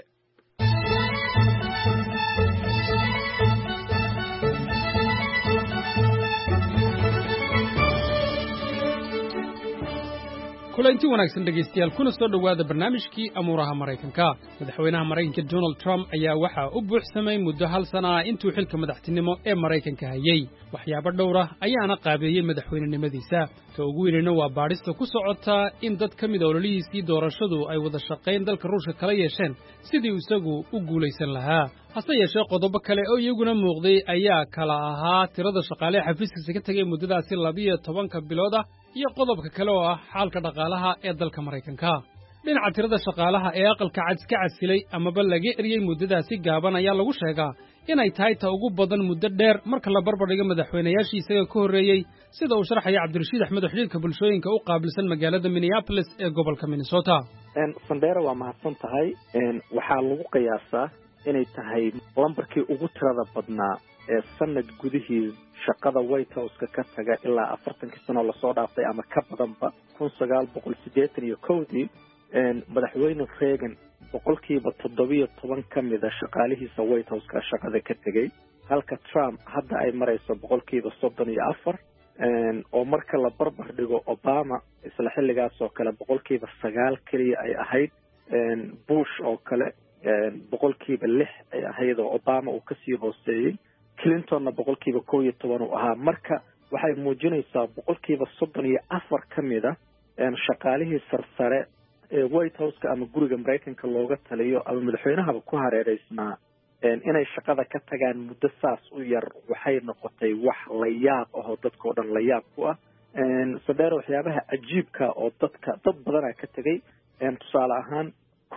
[SPEAKER 16] kulanti wanaagsan dhegeystayaal kuna soo dhawaada barnaamijkii amuuraha Mareykanka madaxweynaha Mareykanka Donald Trump ayaa waxa uu buuxsamay muddo hal sano ah intuu xilka madaxtinimo ee Mareykanka hayay waxyaabo dhowr ah ayaana qaabeeyay madaxweynenimadiisa ta ugu weynina waa baadhista ku socota in dad ka mid ah ololihiisii doorashadu ay wada shaqayn dalka Ruushka kala yeesheen sidii isagu u guulaysan lahaa hase yeeshee qodobo kale oo iyaguna muuqday ayaa kala ahaa tirada shaqaale xafiiskiisa ka tagay muddadaasi 12 bilood ah iyo qodobka kale oo ah xaalka dhaqaalaha ee dalka Mareykanka dhinaca tirada shaqaalaha ee aqalka cad ka casilay amaba laga eriyey muddadaasi gaaban ayaa lagu sheegaa inay tahay ta ugu badan muddo dheer marka la barbardhigo madaxweynayaashii isaga ka horreeyey sida uu sharxaya cabdirashiid axmed oo xidhiidhka bulshooyinka u qaabilsan magaalada minneapolis ee gobolka minnesota.
[SPEAKER 15] sandera waa mahadsan tahay. waxaa lagu qiyaasaa inay tahay lambarkii ugu tirada badnaa ee sanad gudihii shaqada White House-ka ka taga ilaa 40 sano lasoo dhaafay ama ka badanba 1981 madaxweyne Reagan boqolkiiba 17 ka mid ah shaqaalihiisa White House-ka shaqada ka tagay, halka Trump hadda ay marayso boqolkiiba 34 oo marka la barbar dhigo Obama isla xilligaas oo kale boqolkiiba 9 kaliya ay ahayd, Bush oo kale boqolkiiba 6 ay ahayd oo Obama uu kasii hooseeyey, Clintonna boqolkiiba 11 uu ahaa. marka waxay muujinaysaa boqolkiiba 34 ka mid ah shaqaalihii sarsare ee White House-ka ama guriga Mareykanka looga taliyo ama madaxweynahaba ku hareereysnaa inay shaqada ka tagaan muddo saas u yar waxay noqotay wax la yaab ah oo dadkoo dhan la yaab ku ah. Saddeer waxyaabaha cajiibka oo dad badan ka tagay, tusaale ahaan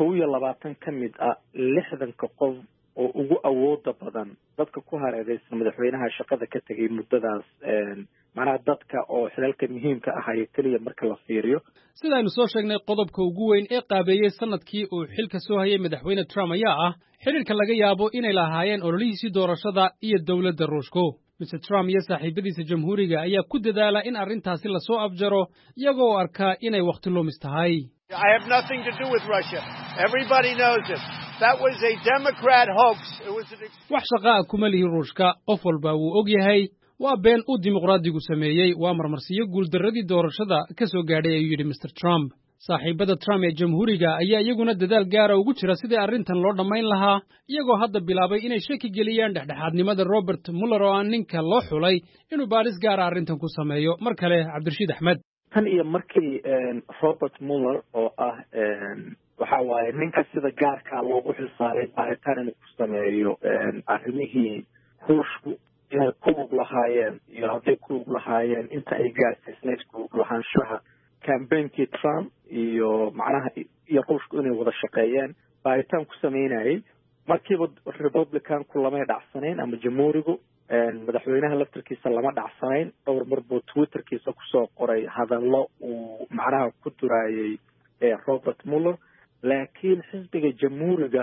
[SPEAKER 15] 22 ka mid ah 60 qof oo ugu awooda badan dadka ku hareereysan madaxweynaha shaqada ka tagay muddadaas, macnaha dadka oo xilalka muhiimka ah ay kaliya marka la fiiriyo.
[SPEAKER 16] sidaaynu soo sheegnay qodobka ugu weyn ee qaabeeyey sanadkii uu xilka soo hayay madaxweyne Trump ayaa ah xiriirka laga yaabo inay lahaayeen ololihiisii doorashada iyo dowladda Ruushku. Mr. Trump iyo saaxiibadiisa jamhuuriga ayaa ku dadaala in arrintaasi la soo afjaro iyagoo arkaa inay waqti lumis tahay.
[SPEAKER 17] I have nothing to do with Russia. Everybody knows it. That was a Democrat hoax. It was
[SPEAKER 16] wax shaqo ah kuma lihi Ruushka, qof walba wuu og yahay. waa been uu dimuqraadigu sameeyey, waa marmarsiyo guuldarradii doorashada ka soo gaadhay ayuu yidhi Mr. Trump. saaxiibada Trump ee jamhuuriga ayaa iyaguna dadaal gaara ugu jira sidii arrintan loo dhammayn lahaa, iyagoo hadda bilaabay inay shaki geliyaan dhexdhexaadnimada Robert Mueller oo aan ninka loo xulay inuu baaris gaara arrintan ku sameeyo. mar kale cabdirashiid axmed.
[SPEAKER 15] tan iyo markii Robert Mueller oo ah waxa waaye ninka sida gaarka loogu xilsaaray baaritaan inuu ku sameeyo arrimihii Ruushku inay ku lug lahaayeen iyo hadday ku lug lahaayeen inta ay gaarsiisnayd ku lug lahaanshaha campaignki Trump iyo macnaha iyo Ruushku inay wada shaqeeyeen baaritaan ku sameynayay. markiiba Republicanku lama dhacsanayn ama jamhuurigu madaxweynaha laftirkiisa lama dhacsanayn. dhowr mar buu Twitterkiisa kusoo qoray hadallo uu macnaha ku durayay Robert Mueller, laakiin xisbiga jamhuuriga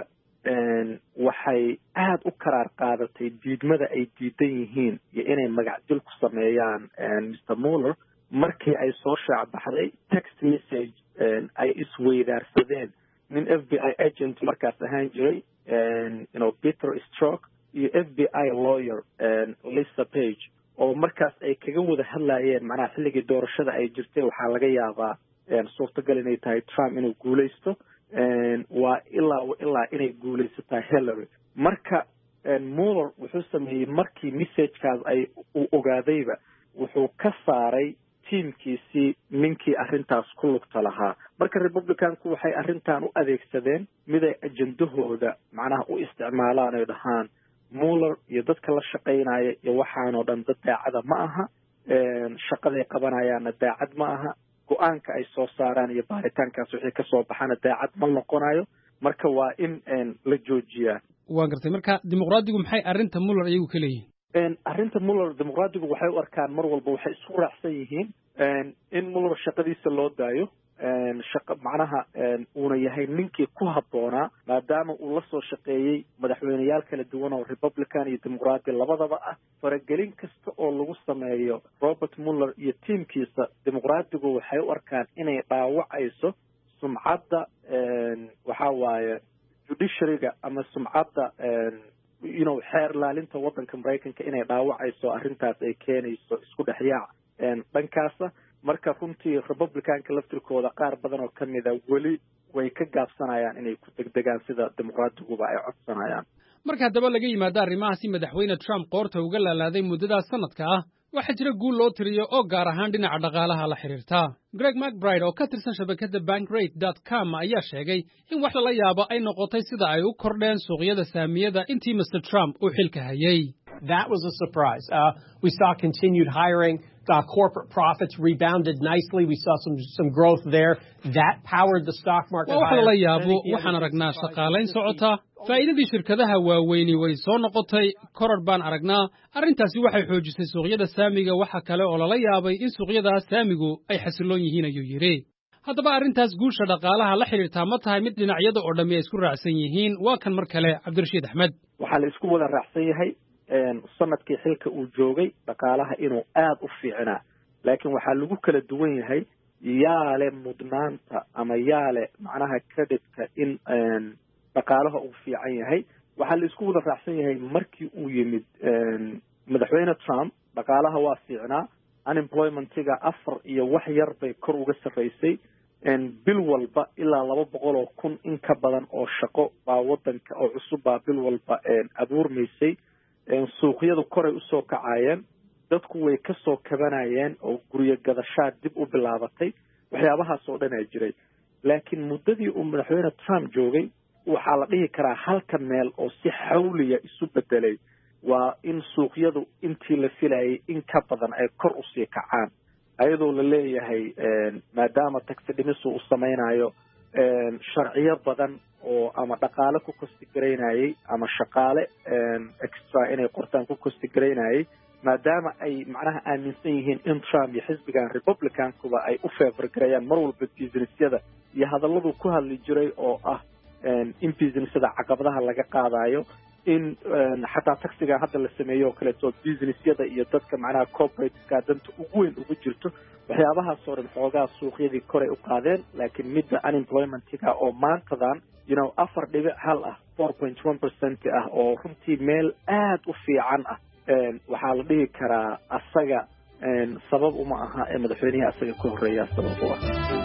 [SPEAKER 15] waxay aad u karaar qaadatay diidmada ay diidan yihiin iyo inay magacdil ku sameeyaan Mr. Mueller markii ay soo shaac baxday text message ay isweydaarsadeen nin FBI agent markaas ahaan jiray Peter Strzok iyo FBI lawyer Lisa Page oo markaas ay kaga wada hadlayeen macnaha xilligii doorashada ay jirtay waxaa laga yaabaa suurtagal inay tahay Trump inuu guuleysto waa ilaa inay guuleysataa Hillary. marka Mueller wuxuu sameeyey markii messagekaas ay uu ogaadayba wuxuu ka saaray tiimkiisii ninkii arrintaas ku lugta lahaa. marka Republicanku waxay arrintan u adeegsadeen mid ay ajandahooda macnaha u isticmaalaan ay dhahaan Mueller iyo dadka la shaqeynaya iyo waxaanoo dhan dad daacada ma aha, shaqaday qabanayaanna daacad ma aha, go-aanka ay soo saaraan iyo baaritaankaas wixii ka soo baxana daacad ma noqonayo. marka waa in la joojiyaa.
[SPEAKER 16] waa gartay. marka dimuqraadigu maxay arrinta Mueller iyagu ka leeyihiin?
[SPEAKER 15] arrinta Mueller dimuqraadigu waxay u arkaan mar walba waxay isku raacsan yihiin in Mueller shaqadiisa loo daayo, macnaha uuna yahay ninkii ku habboonaa maadaama uu la soo shaqeeyey madaxweyneyaal kala duwan oo Republican iyo Dimuqraadi labadaba ah. faragelin kasta oo lagu sameeyo Robert Mueller iyo tiimkiisa dimuqraadigu waxay u arkaan inay dhaawacayso sumcadda waxa waaye judiciaryga ama sumcadda xeer ilaalinta waddanka Mareykanka inay dhaawacayso arrintaas ay keenayso isku dhexyaac dhankaasa. marka runtii Republicanka laftirkooda qaar badan oo kamid ah weli way ka gaabsanayaan inay ku degdegaan sida dimuqraadiguba ay codsanayaan.
[SPEAKER 16] marka haddaba laga yimaado arrimahaasi madaxweyne Trump qoorta uga laalaaday muddadaas sanadka ah, waxaa jira guul loo tiriyo oo gaar ahaan dhinaca dhaqaalaha la xiriirta. Greg McBride oo ka tirsan shabakadda bankrate.com ayaa sheegay in wax lala yaabo ay noqotay sida ay u kordheen suuqyada saamiyada intii Mr. Trump uu xilka hayay.
[SPEAKER 18] That was a surprise. We saw continued hiring. Corporate profits rebounded nicely. We saw some growth there. That powered the stock market higher.
[SPEAKER 16] Waxa la yaabo waxaan aragnaa shaqaalayn socota faa'iidadii shirkadaha waaweyni way soo noqotay koror baan aragnaa arrintaasi waxay xoojisay suuqyada saamiga waxa kale oo lala yaabay in suuqyada saamigu ay xasiloon yihiin ayuu yiri haddaba arrintaas guusha dhaqaalaha la xiriirtaa ma tahay mid dhinacyada oo dhammi ay isku raacsan yihiin waa kan mar kale Cabdirashiid Axmed
[SPEAKER 15] waxa la isku wada raacsan yahay sanadkii xilka uu joogay dhaqaalaha inuu aad u fiicnaa laakiin waxa lagu kala duwan yahay yaale mudnaanta ama yaale macnaha creditka in dhaqaalaha uu fiican yahay waxa la isku wada raacsan yahay markii uu yimid madaxweyne Trump dhaqaalaha waa fiicnaa unemploymentiga 4 iyo wax yar bay kor uga sareysay bil walba ilaa 200,000 in ka badan oo shaqo baa wadanka oo cusub baa bil walba abuurmaysay suuqyadu koray u soo kacayeen dadku way ka soo kabanayeen oo guriga gadashaa dib u bilaabatay waxyaabahaas oo dhan ay jiray laakiin muddadii uu madaxweyne Trump joogay waxa la dhihi karaa halka meel oo si xawliya isu bedelay waa in suuqyadu intii la filayay in ka badan ay kor u sii kacaan ayadoo la leeyahay maadaama tax dhimis uu samaynayo sharciyo badan oo ama dhaqaale ku kostigareynayay ama shaqaale extra inay qortaan ku kostigareynayay maadaama ay macnaha aaminsan yihiin in Trump iyo xisbigan Republican kuba ay u favor gareeyaan mar walba businessyada iyo hadalladu ku hadli jiray oo ah in businessyada caqabadaha laga qaadayo in xataa taxiga hadda la sameeyo kale soo businessyada iyo dadka macnaha corporate-ka danta ugu weyn ugu jirto waxyaabahaas oo dhan xoogaa suuqyadii koray u qaadeen laakiin midda unemployment-ka oo maantadan 4.1 ah 4.1% ah oo runtii meel aad u fiican ah waxaa la dhihi karaa asaga sabab uma aha ee madaxweynaha asaga ka horeeya sabab u ah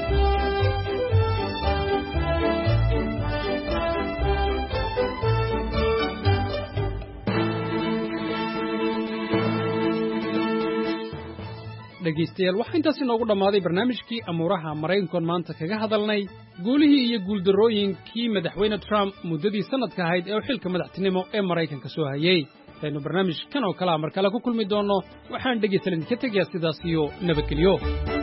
[SPEAKER 16] dhegeystayaal waxaa intaas inoogu dhammaaday barnaamijkii amuuraha maraykankoon maanta kaga hadalnay guulihii iyo guuldarrooyinkii madaxweyne Trump muddadii sanadka ahayd ee xilka madaxtinimo ee Maraykanka soo hayay aynu barnaamijkan oo kale mar kale ku kulmi doono waxaan dhegeystayaal idinka tegayaa sidaas iyo nabadgelyo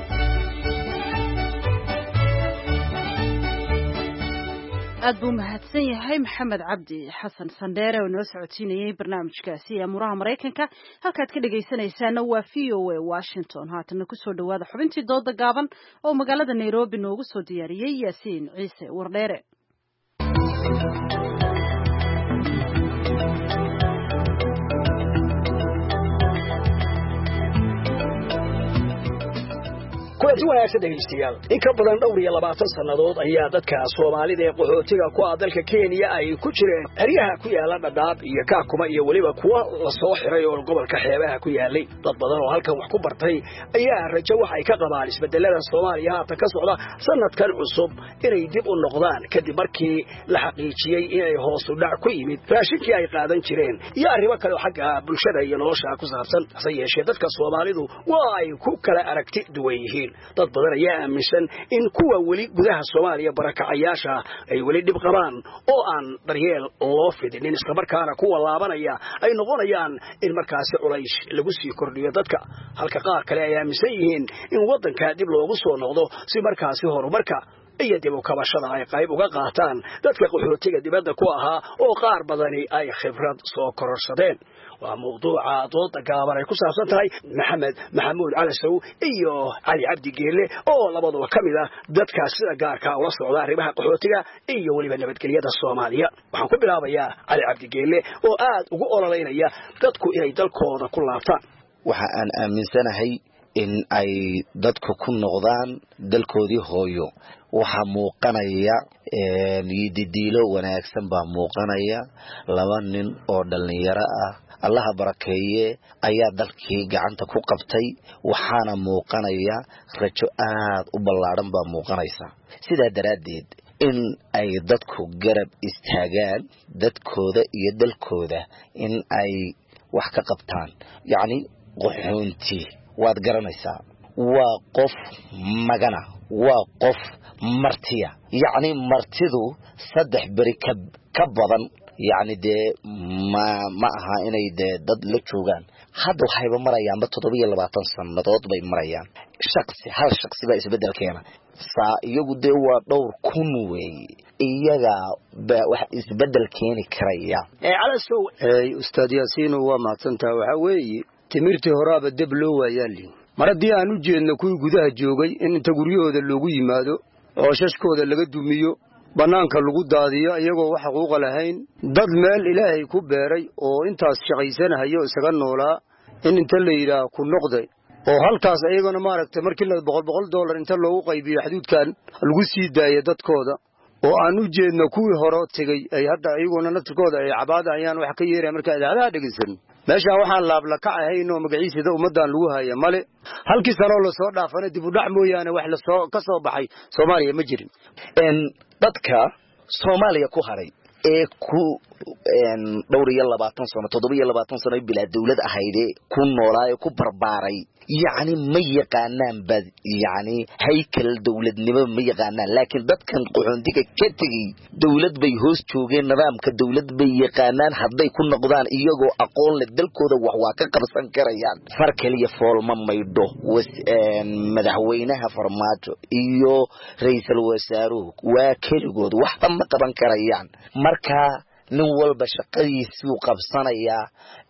[SPEAKER 2] aad buu mahadsan yahay maxamed cabdi xasan sandheere oo noo socodsiinayay barnaamijkaasi amuuraha maraykanka halkaad ka dhegaysanaysaana waa VOA Washington haatana kusoo dhawaada xubintii dooda gaaban oo magaalada Nairobi noogu soo diyaariyay Yaasiin Ciise Wardheere
[SPEAKER 19] kulanti wanaagsan dhegaystayaal in ka badan dhowr iyo 20 sannadood ayaa dadka Soomaalida ee qaxootiga ku ah dalka Kenya ay ku jireen xeryaha ku yaala Dadaab iyo Kakuma iyo waliba kuwa la soo xiray oo gobolka xeebaha ku yaalay dad badan oo halkan wax ku bartay ayaa rajo wax ay ka qabaan isbedelada Soomaaliya hadda ka socda sanadkan cusub inay dib u noqdaan kadib markii la xaqiijiyay inay hoos u dhac ku yimid raashinkii ay qaadan jireen iyo arrimo kale oo xagga bulshada iyo nolosha ku saabsan hase yeeshee dadka Soomaalidu waa ay ku kala aragti duwan yihiin dad badan ayaa aaminsan in kuwa weli gudaha Soomaaliya barakacayaasha ay weli dib qabaan oo aan daryeel loo fidinin isla markaana kuwa laabanaya ay noqonayaan in markaasi culays lagu sii kordhiyo dadka halka qaar kale ay aaminsan yihiin in wadanka dib loogu soo noqdo si markaasi horumarka iyo dib u kabashada ay qayb uga qaataan dadka qaxootiga dibadda ku ahaa oo qaar badani ay khibrad soo kororsadeen waa mawduuca dooda gaaban ay ku saabsan tahay maxamed maxamuud calasow iyo cali cabdi geelle oo labaduba ka mid ah dadka sida gaarka ula socda arrimaha qaxootiga iyo waliba nabadgelyada Soomaaliya waxaan ku bilaabayaa cali cabdi geelle oo aad ugu ololeynaya dadku inay dalkooda ku laabtaan
[SPEAKER 20] waxa aan aaminsanahay in ay dadku ku noqdaan dalkoodii hooyo waxa muuqanaya didiilo wanaagsan baa muuqanaya laba nin oo dhalinyaro ah allaha barakeeye ayaa dalkii gacanta ku qabtay waxaana muuqanaya rajo aad u ballaaran baa muuqanaysa sidaa daraaddeed in ay dadku garab istaagaan dadkooda iyo dalkooda in ay wax ka qabtaan yacni qaxoonti waad garanaysaa waa qof magana waa qof martiya yacni martidu 3 beri ka badan yacni dee ma aha inay dee dad la joogaan hadda waxayba marayaanba 27 sannadood bay marayaan hal shaqsi baa isbedel keena saa iyagu dee waa dhowr kun weeye iyaga wax isbedel keeni karaya
[SPEAKER 21] calasow ustaad yaasiin waa mahadsantahay waxa weeye timirtii horaaba deb loo waayaali mar haddii aan u jeedno kuwii gudaha joogay in inta guryahooda loogu yimaado oo shashkooda laga dumiyo banaanka lagu daadiyo iyagoo wax xuquuq lahayn dad meel ilaahay ku beeray oo intaas shaqaysanayo isaga noolaa in inta la yiraahdo ku noqday oo halkaas ayagana maaragtay markii la $100 inta loogu qaybiyo xuduudkan lagu sii daayay dadkooda oo aan u jeedno kuwii hore tagay ay hadda ayaguna naftirkooda ay cabaada ayaan wax ka yeeray marka idaacadaha dhageysan meesha waxaan laabla ka ahayn oo magaciisada ummadan lagu haya male halkii sano la soo dhaafana dib u dhac mooyaane wax la soo ka soo baxay Soomaaliya ma jirin
[SPEAKER 20] dadka Soomaaliya ku haray ee ku dhowr iyo 20 sano 27 sano bilaa dawlad ahayde ku noolaa ku barbaaray يعني ما يقانان بد يعني هيكل دولة نما ما يقانان لكن دت كان قحنتك كتجي دولة بيهوس توجين نظام كدولة بيقانان حد يكون نقدان إيجو أقول للدل كذا وحواك قبضان كريان فرق لي فول ما يدو مدحوينها فرماتو إيو رئيس الوزراء وكل جود واحد ما قبضان كريان مركا نوال بشقي سوق بصنايا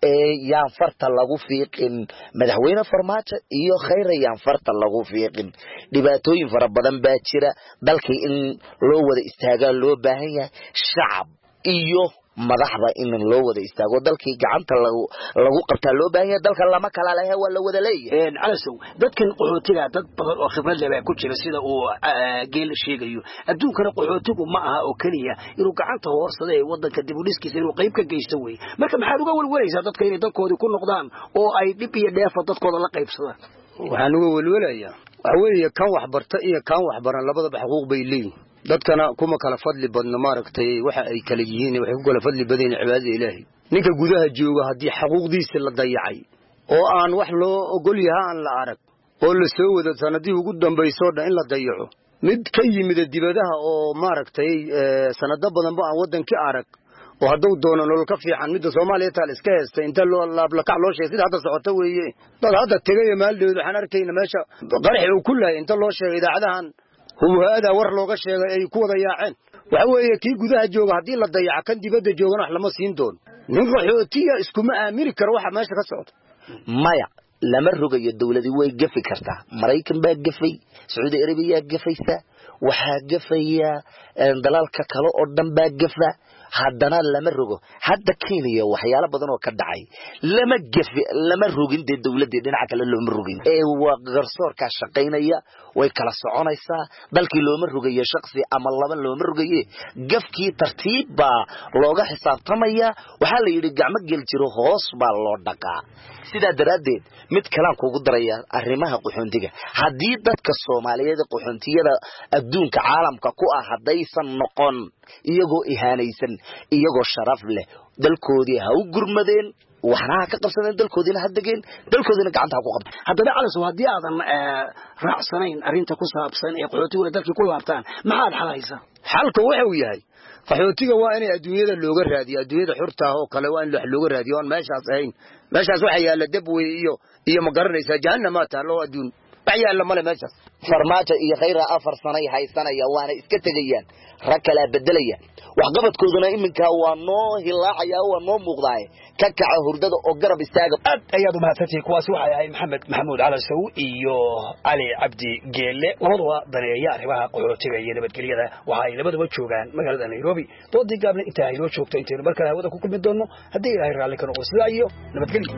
[SPEAKER 20] ينفرت اللغو فيقن مدحوين فرمات إيو خير ينفرت اللغو فيقن دباتوين فربضان باتشرة بلكي إن لو وده استهاقال لو باهية شعب إيو madaxda in loo wada istaago dalkii gacanta lagu qabtaa loo baahan yahay dalka lama kala lahayn wala wada leeyahay
[SPEAKER 19] calasow dadkan qaxootiga dad badan oo khibrad leh ku jira sida uu geel sheegayo adduunkana qaxootigu ma aha oo kaliya inuu gacanta hoorsada ee wadanka dib u dhiskiisa inuu qayb ka geysto way marka maxaad uga walwalaysaa dadka inay dalkoodii ku noqdaan oo ay dib iyo dheefa dadkooda la qaybsadaan
[SPEAKER 21] waxaan uga walwalayaa waxa weeye kan wax barta iyo kan wax baran labadaba xuquuq bay leeyihiin dadkana kuma kala fadli badna maaragtay waxa ay kala yihiin waxay ku kala fadli badan cibaadada Ilaahay ninka gudaha jooga hadii xuquuqdiisa la dayacay oo aan wax loo ogol yahay aan la arag oo la soo wada sanadii ugu dambayso in la dayaco mid ka yimid dibadaha oo maaragtay sanado badan ba aan wadanka arag oo haduu doono nolol ka fiican mid Soomaaliya taal iska heestay inta loo laabla kac loo sheegay sida hadda socota weeye dad hadda tagay maaldeedu waxaan arkayna meesha qarax uu ku lahay inta loo sheegay idaacadahan هو هذا ورلوغا شيغay ay ku wada yaaceen waxa weeye kii gudaha jooga hadii la dayaco kan dibadda joogana wax lama siin doon nin qaxootiga isku ma aamiri karo waxa meesha ka socda
[SPEAKER 20] maya lama rogayo dawladii way gafi kartaa Mareykan baa gafay Saudi Arabia gafaysa waxa gafaya dalalka kale oo dhan baa gafa haddana lama rogo hadda Kenya waxyaalo badan oo ka dhacay lama rogin dawladda dhinaca kale looma rogin waa garsoorka shaqeynaya way kala soconaysaa dalkii looma rogayo shakhsi ama laba looma rogayo gafkii tartiibba looga xisaabtamaya waxa la yiri gacmo gel jiro hoos baa loo dhaqaa sida daraadeed mid kale kugu daraya arrimaha qaxoontiga hadii dadka Soomaaliyeed qaxoontiyada adduunka caalamka ku ah hadaysan noqon iyagoo ihaanaysan iyagoo sharaf leh dalkoodii ha u gurmadeen waxna ka qabsadeen dalkoodina hadageen dalkoodina gacanta ku qabtaan
[SPEAKER 19] haddaba calasow hadii aadan raacsanayn arinta ku saabsan ee qaxootiga dalkii ku laabtaan maxaad xalaysaa
[SPEAKER 21] xalku waxa uu yahay qaxootiga waa in adduunyada looga raadiyo adduunyada xurta ah oo kale waa in wax looga raadiyo aan meeshaas ahayn meeshaas waxa yaala dabwey iyo ma garanaysaa jahannama taalo adduun waxyaala male meeshaas
[SPEAKER 20] farmaajo iyo khayra 4 sano haysanaya waana iska tagayaan rag kala bedelaya wax qabadkooduna iminka waa noo hilaacaya waa noo muuqdaay ka kaca hurdada oo garab istaaga
[SPEAKER 19] aad ayaad u mahadsantahay kuwaasi waxay ahay maxamed maxamuud calasow iyo cali cabdi geelle labaduba daneeya arrimaha qaxootiga iyo nabadgelyada waxa ay labaduba joogaan magaalada Nairobi doodii gaabna inta ay loo joogto inta markale hawada ku kulmi doono haddii Ilaahay raalli ka noqdo sidaa iyo nabadgelyo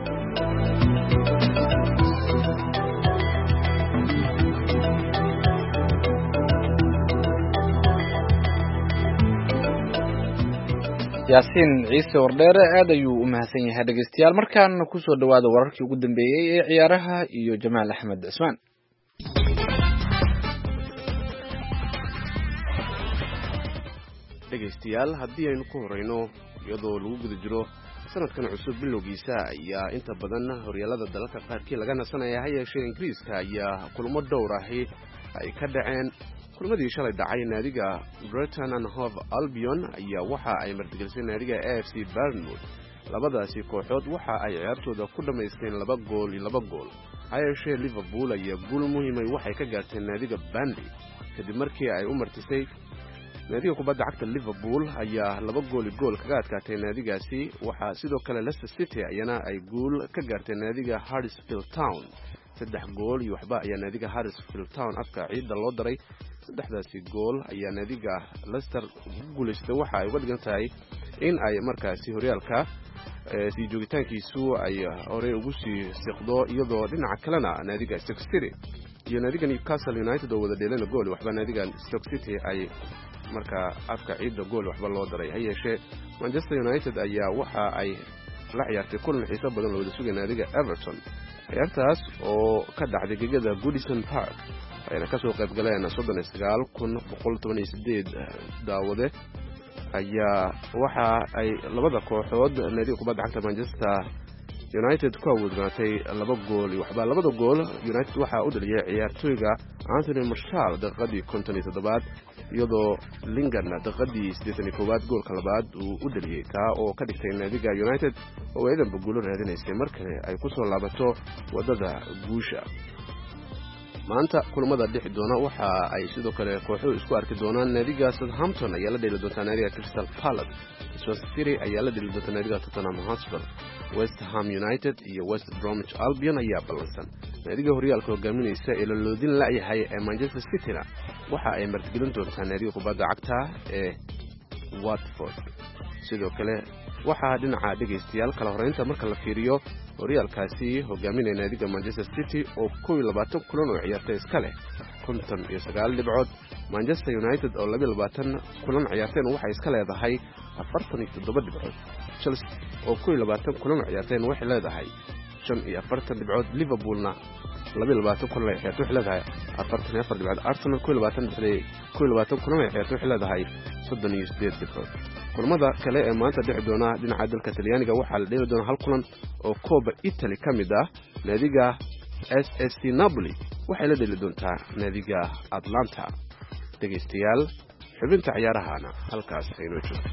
[SPEAKER 1] yaasiin ciise wardheere aad ayuu u mahadsan yahay dhageystayaal markaan ku soo dhawaada wararkii ugu dambeeyay ee ciyaaraha iyo Jamaal Axmed Cismaan
[SPEAKER 22] dhageystayaal haddii aynu ku horeyno iyadoo lagu guda jiro sanadkan cusub bilowgiisa ayaa inta badan horyaalada dalalka qaarkii laga nasanaya ha yeeshee Ingiriiska ayaa kulamo dhowr ahi ay ka dhaceen kulmadii shalay dhacay naadiga Brighton and Hove Albion ayaa waxa ay martigelisay naadiga AFC Bournemouth labadaasi kooxood waxa ay ciyaartooda ku dhamaysteen 2 gool iyo 2 gool ayay Liverpool ayaa guul muhiim ah waxay ka gaartay naadiga Burnley kadib markii ay u martisay naadiga kubadda cagta Liverpool ayaa 2 gool iyo gool kaga adkaatay naadigaasi waxa sidoo kale Leicester City ayana ay guul ka gaartay naadiga Huddersfield Town 3 gool iyo waxba ayaa naadiga Huddersfield Town afka ciida loo daray saddexdaasi gool ayaa naadiga Leicester guuleystay waxa ay uga dhigan tahay in ay markaasi horyaalka si joogitaankiisu ay hore ugu sii siqdo iyadoo dhinaca kalena naadiga Stoke City iyo naadiga Newcastle United oo wada dheelayna gool waxba naadiga Stoke City ay marka afka ciida gool waxba loo daray hayeeshee Manchester United ayaa waxa ay la ciyaartay kulan xiiso badan oo wada sugay naadiga Everton ciyaartaas oo ka dhacday gegada Goodison Park ayna ka soo qayb galeen 39,118 daawade ayaa waxa ay labada kooxood naadiga kubadda cagta Manchester United ku awoodnaatay 2 gool iyo waxba labada gool United waxa u dhaliyay ciyaartooyga Anthony Martial daqiiqadii 57 iyadoo Lingard daqiiqadii 81 goolka labaad uu u dhaliyay ka oo ka dhigtay naadiga United oo ay danba guul raadinaysay markale ay ku soo laabato wadada guusha maanta kulamada dhixi doona waxa ay sidoo kale kooxuhu isku arki doonaan naadiga Southampton ayaa la dheeli doonta naadiga Crystal Palace Swansea City ayaa la dheeli doonta naadiga Tottenham Hotspur West Ham United iyo West Bromwich Albion ayaa ballansan naadiga horyaalka hogaaminaysa ee la loodin la yahay ee Manchester City waxa ay martigelin doontaa naadiga kubadda cagta ee Watford sidoo kale waxa dhinaca dhageystayaal kala horeynta marka la fiiriyo horyaalkaasi hogaaminaya naadiga Manchester City oo 22 kulan oo ciyaartay iska leh 59 dhibcood Manchester United oo 22 kulan ciyaarteen waxay iska leedahay 47 dhibcood Chelsea oo 22 kulan ciyaarteen waxay leedahay 45 dhibcood Liverpoolna 22 kulan ciyaartay waxay leedahay 44 dhibcood Arsenal 22 kulan ciyaartay waxay leedahay 38 dhibcood kulamada kale ee maanta dhici doona dhinaca dalka Talyaaniga waxa la dheeli doona hal kulan oo Coppa Italy kamid ah naadiga SSC Napoli waxay la dheeli doontaa naadiga Atlanta dhageystayaal xubinta ciyaarahana halkaas aynu joogno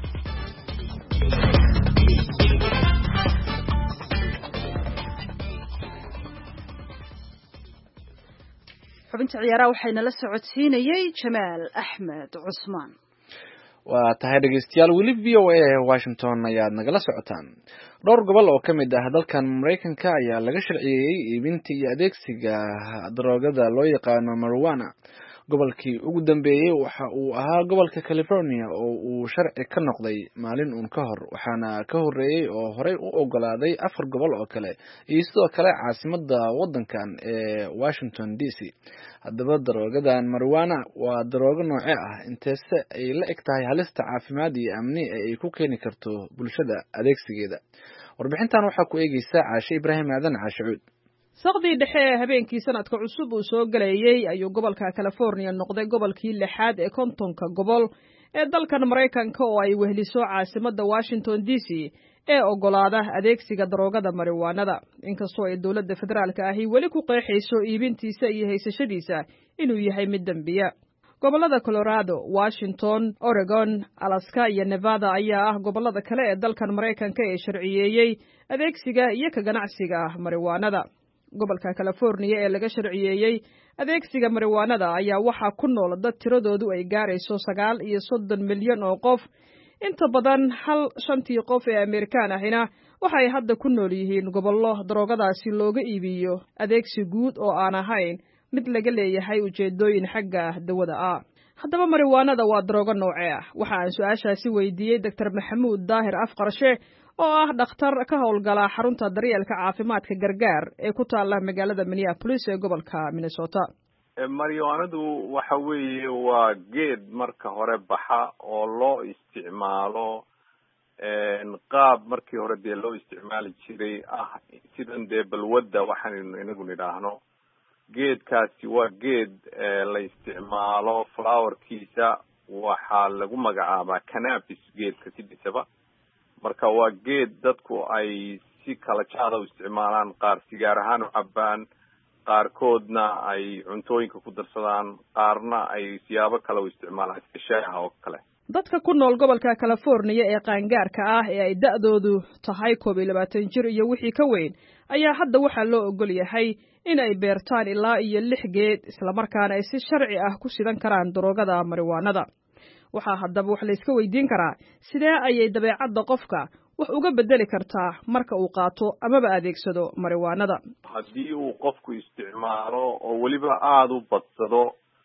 [SPEAKER 2] xubinta ciyaaraha waxayna la socodsiinayay Jamaal Axmed Cusmaan
[SPEAKER 1] waa tahay dhageystayaal weli VOA Washington ayaad nagala socotaan dhowr gobol oo ka mid ah dalkan Mareykanka ayaa laga sharciyeeyay iibinta iyo adeegsiga daroogada loo yaqaano marijuana gobolkii ugu dambeeyay waxa uu ahaa gobolka California oo uu sharci ka noqday maalin uun ka hor waxaana ka horeeyay oo horey u ogolaaday 4 gobol oo kale iyo sidoo kale caasimadda wadankan ee Washington DC haddaba daroogadan marijuana waa daroogo nooce ah inteese ay la eg tahay halista caafimaad iyo amni ee ay ku keeni karto bulshada adeegsigeeda warbixintan waxaa ku eegaysa Caashe Ibrahim Aadan Caashuud
[SPEAKER 6] saqdii dhexe ee habeenkii sanadka cusub uu soo galayay ayuu gobolka California noqday gobolkii 6aad ee kontonka gobol ee dalkan Mareykanka oo ay wehliso caasimadda Washington DC ee ogolaada adeegsiga daroogada marijuanada inkastoo ay dawladda federaalka ahi weli ku qeexayso iibintiisa iyo haysashadiisa inuu yahay mid dambiya gobolada Colorado, Washington, Oregon, Alaska iyo Nevada ayaa ah gobolada kale ee dalkan Mareykanka ee sharciyeeyay adeegsiga iyo ka ganacsiga marijuanada gobolka California ee laga sharciyeeyay adeegsiga marijuanada ayaa waxa ku nool dad tiradoodu ay gaarayso 9 milyan oo qof inta badan hal shantii qof ee Amerikaan ahina waxay hadda ku nool yihiin gobollo daroogadaasi looga iibiyo adeegsi guud oo aan ahayn mid laga leeyahay ujeedooyin xagga dawada ah haddaba marijuanada waa daroogo noocee ah waxa aan su'aashaasi weydiiyey Dr. Maxamuud Daahir Afqarshe oo ah dhakhtar ka howlgala xarunta daryeelka caafimaadka gargaar ee ku taala magaalada Minneapolis ee gobolka Minnesota
[SPEAKER 3] marijuanadu waxa weeye waa geed marka hore baxa oo loo isticmaalo qaab markii hore dee loo isticmaali jiray ah sidan dee balwadda waxaan inagu nidhaahno geedkaasi waa geed la isticmaalo flowerkiisa waxaa lagu magacaabaa cannabis geedka sidiisaba marka waa geed dadku ay si kala jaada u isticmaalaan qaar sigaar ahaan u cabaan qaarkoodna ay cuntooyinka ku darsadaan, qaarna ay siyaabo kale u isticmaalaan sida shaaha oo kale.
[SPEAKER 6] dadka ku nool gobolka California ee qaangaarka ah ee ay da'doodu tahay 21 jir iyo wixii ka weyn ayaa hadda waxaa loo ogol yahay in ay beertaan ilaa iyo 6 geed isla markaana ay si sharci ah ku sidan karaan daroogada marijuana. waxaa haddaba wax la iska weydiin karaa sidee ayay dabeecadda qofka wax uga bedeli kartaa marka uu qaato amaba adeegsado marijuana.
[SPEAKER 3] haddii uu qofku isticmaalo oo weliba aada u badsado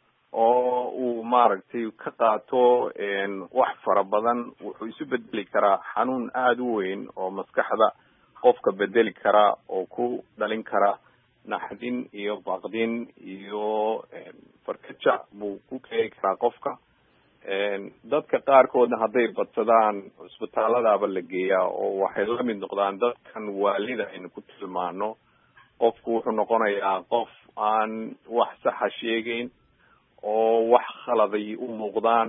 [SPEAKER 3] oo uu maaragtay ka qaato wax fara badan, wuxuu isu bedeli karaa xanuun aada u weyn oo maskaxda qofka bedeli kara oo ku dhalin kara naxdin iyo baqdin iyo farkajac buu ku keeni karaa qofka. dadka qaarkoodna hadday badsadaan cisbitaaladaaba la geeyaa oo waxay la mid noqdaan dadkan waalida aynu ku tilmaano. qofku wuxuu noqonayaa qof aan wax saxa sheegeyn, oo wax khaladay u muuqdaan,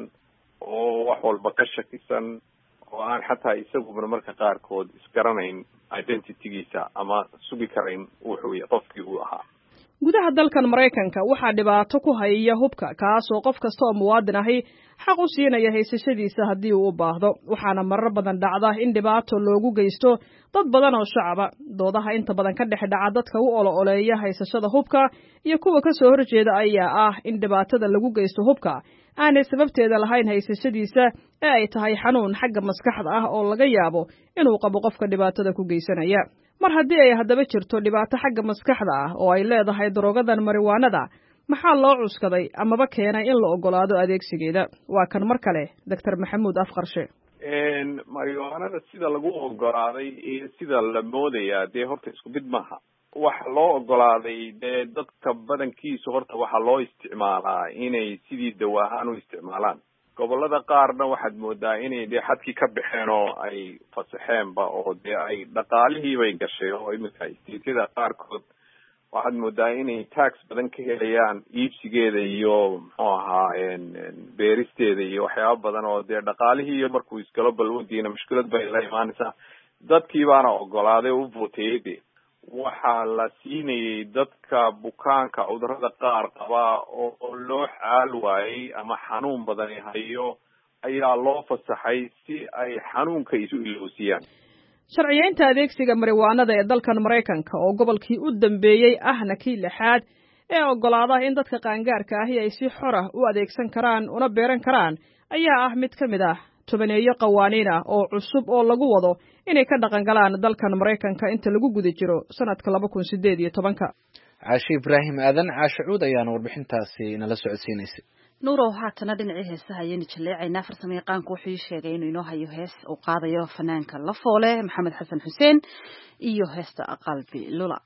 [SPEAKER 3] oo wax walba ka shakisan, oo aan xataa isaguna marka qaarkood isgaranayn identitygiisa ama sugi karayn wuxuu qofkii uu ahaa.
[SPEAKER 6] gudaha dalkan Mareykanka waxaa dhibaato ku haya hubka kaas oo qof kasta oo muwaadin ahi xaq u siinaya haysashadiisa haddii uu u baahdo. waxaana marar badan dhacda in dhibaato loogu geysto dad badan oo shacaba. doodaha inta badan ka dhex dhaca dadka u ololeeya haysashada hubka iyo kuwa ka soo horjeeda ayaa ah in dhibaatada lagu geysto hubka aanay sababteeda lahayn haysashadiisa ee ay tahay xanuun xagga maskaxda ah oo laga yaabo inuu qabo qofka dhibaatada ku geysanaya. mar haddii ay haddaba jirto dhibaato xagga maskaxda ah oo ay leedahay daroogadan marijuana, maxaa loo cuskaday amaba keenay in la ogolaado adeegsigeeda? waa kan mar kale Dr. Maxamuud Afqarshe.
[SPEAKER 3] marijuanada sida lagu ogolaaday iyo sida la moodayaa dee horta isku mid maaha. waxa loo ogolaaday dee dadka badankiisu horta waxaa loo isticmaalaa inay sidii dawa ahaan u isticmaalaan. gobolada qaarna waxaad moodaa inay dee xadkii ka baxeen oo ay fasaxeenba oo dee ay dhaqaalihii bay gashay oo iminka istiityada qaarkood waxaad moodaa inay tax badan ka helayaan iibsigeeda iyo muxuu ahaa beeristeeda iyo waxyaaba badan oo dee dhaqaalihii iyo markuu iskalo balwadiina mushkilad bay la imaanaysaa. dadkii baana ogolaaday oo u voteeyey de waxaa la siinayay dadka bukaanka cudurrada qaar qaba oo loo xaal waayey ama xanuun badan hayo ayaa loo fasaxay si ay xanuunka isu iloosiyaan.
[SPEAKER 6] sharciyeynta adeegsiga marijuana ee dalkan Mareykanka oo gobolkii u dambeeyay ahna kii 6aad ee ogolaada in dadka qaangaarka ahi ay si xor ah u adeegsan karaan una beeran karaan ayaa ah mid ka mid ah tobaneeyo qawaaniin ah oo cusub oo lagu wado inay ka dhaqan galaan dalkan Mareykanka inta lagu guda jiro sanadka 2018.
[SPEAKER 1] Caashi Ibraahim Aadan Caashuud ayaana warbixintaasi nala socodsiinaysay.
[SPEAKER 2] nuurow haatana dhinacii heesaha ayaynu jaleecaynaa. farsamayaqaanku wuxuu sheegay inuu inoo hayo hees uu qaadayo fanaanka La Foole Maxamed Xasan Xuseen iyo heesta Qalbi Lula.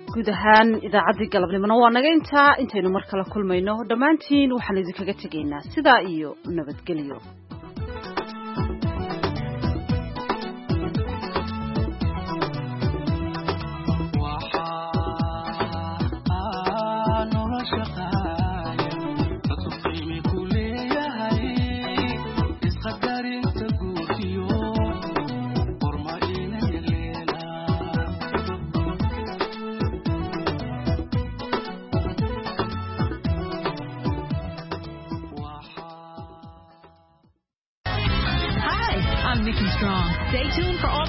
[SPEAKER 2] guud ahaan idaacaddii galabnimona waa naga intaynu mar kala kulmayno dhammaantiin waxaan idinkaga tegaynaa sidaa iyo nabadgelyo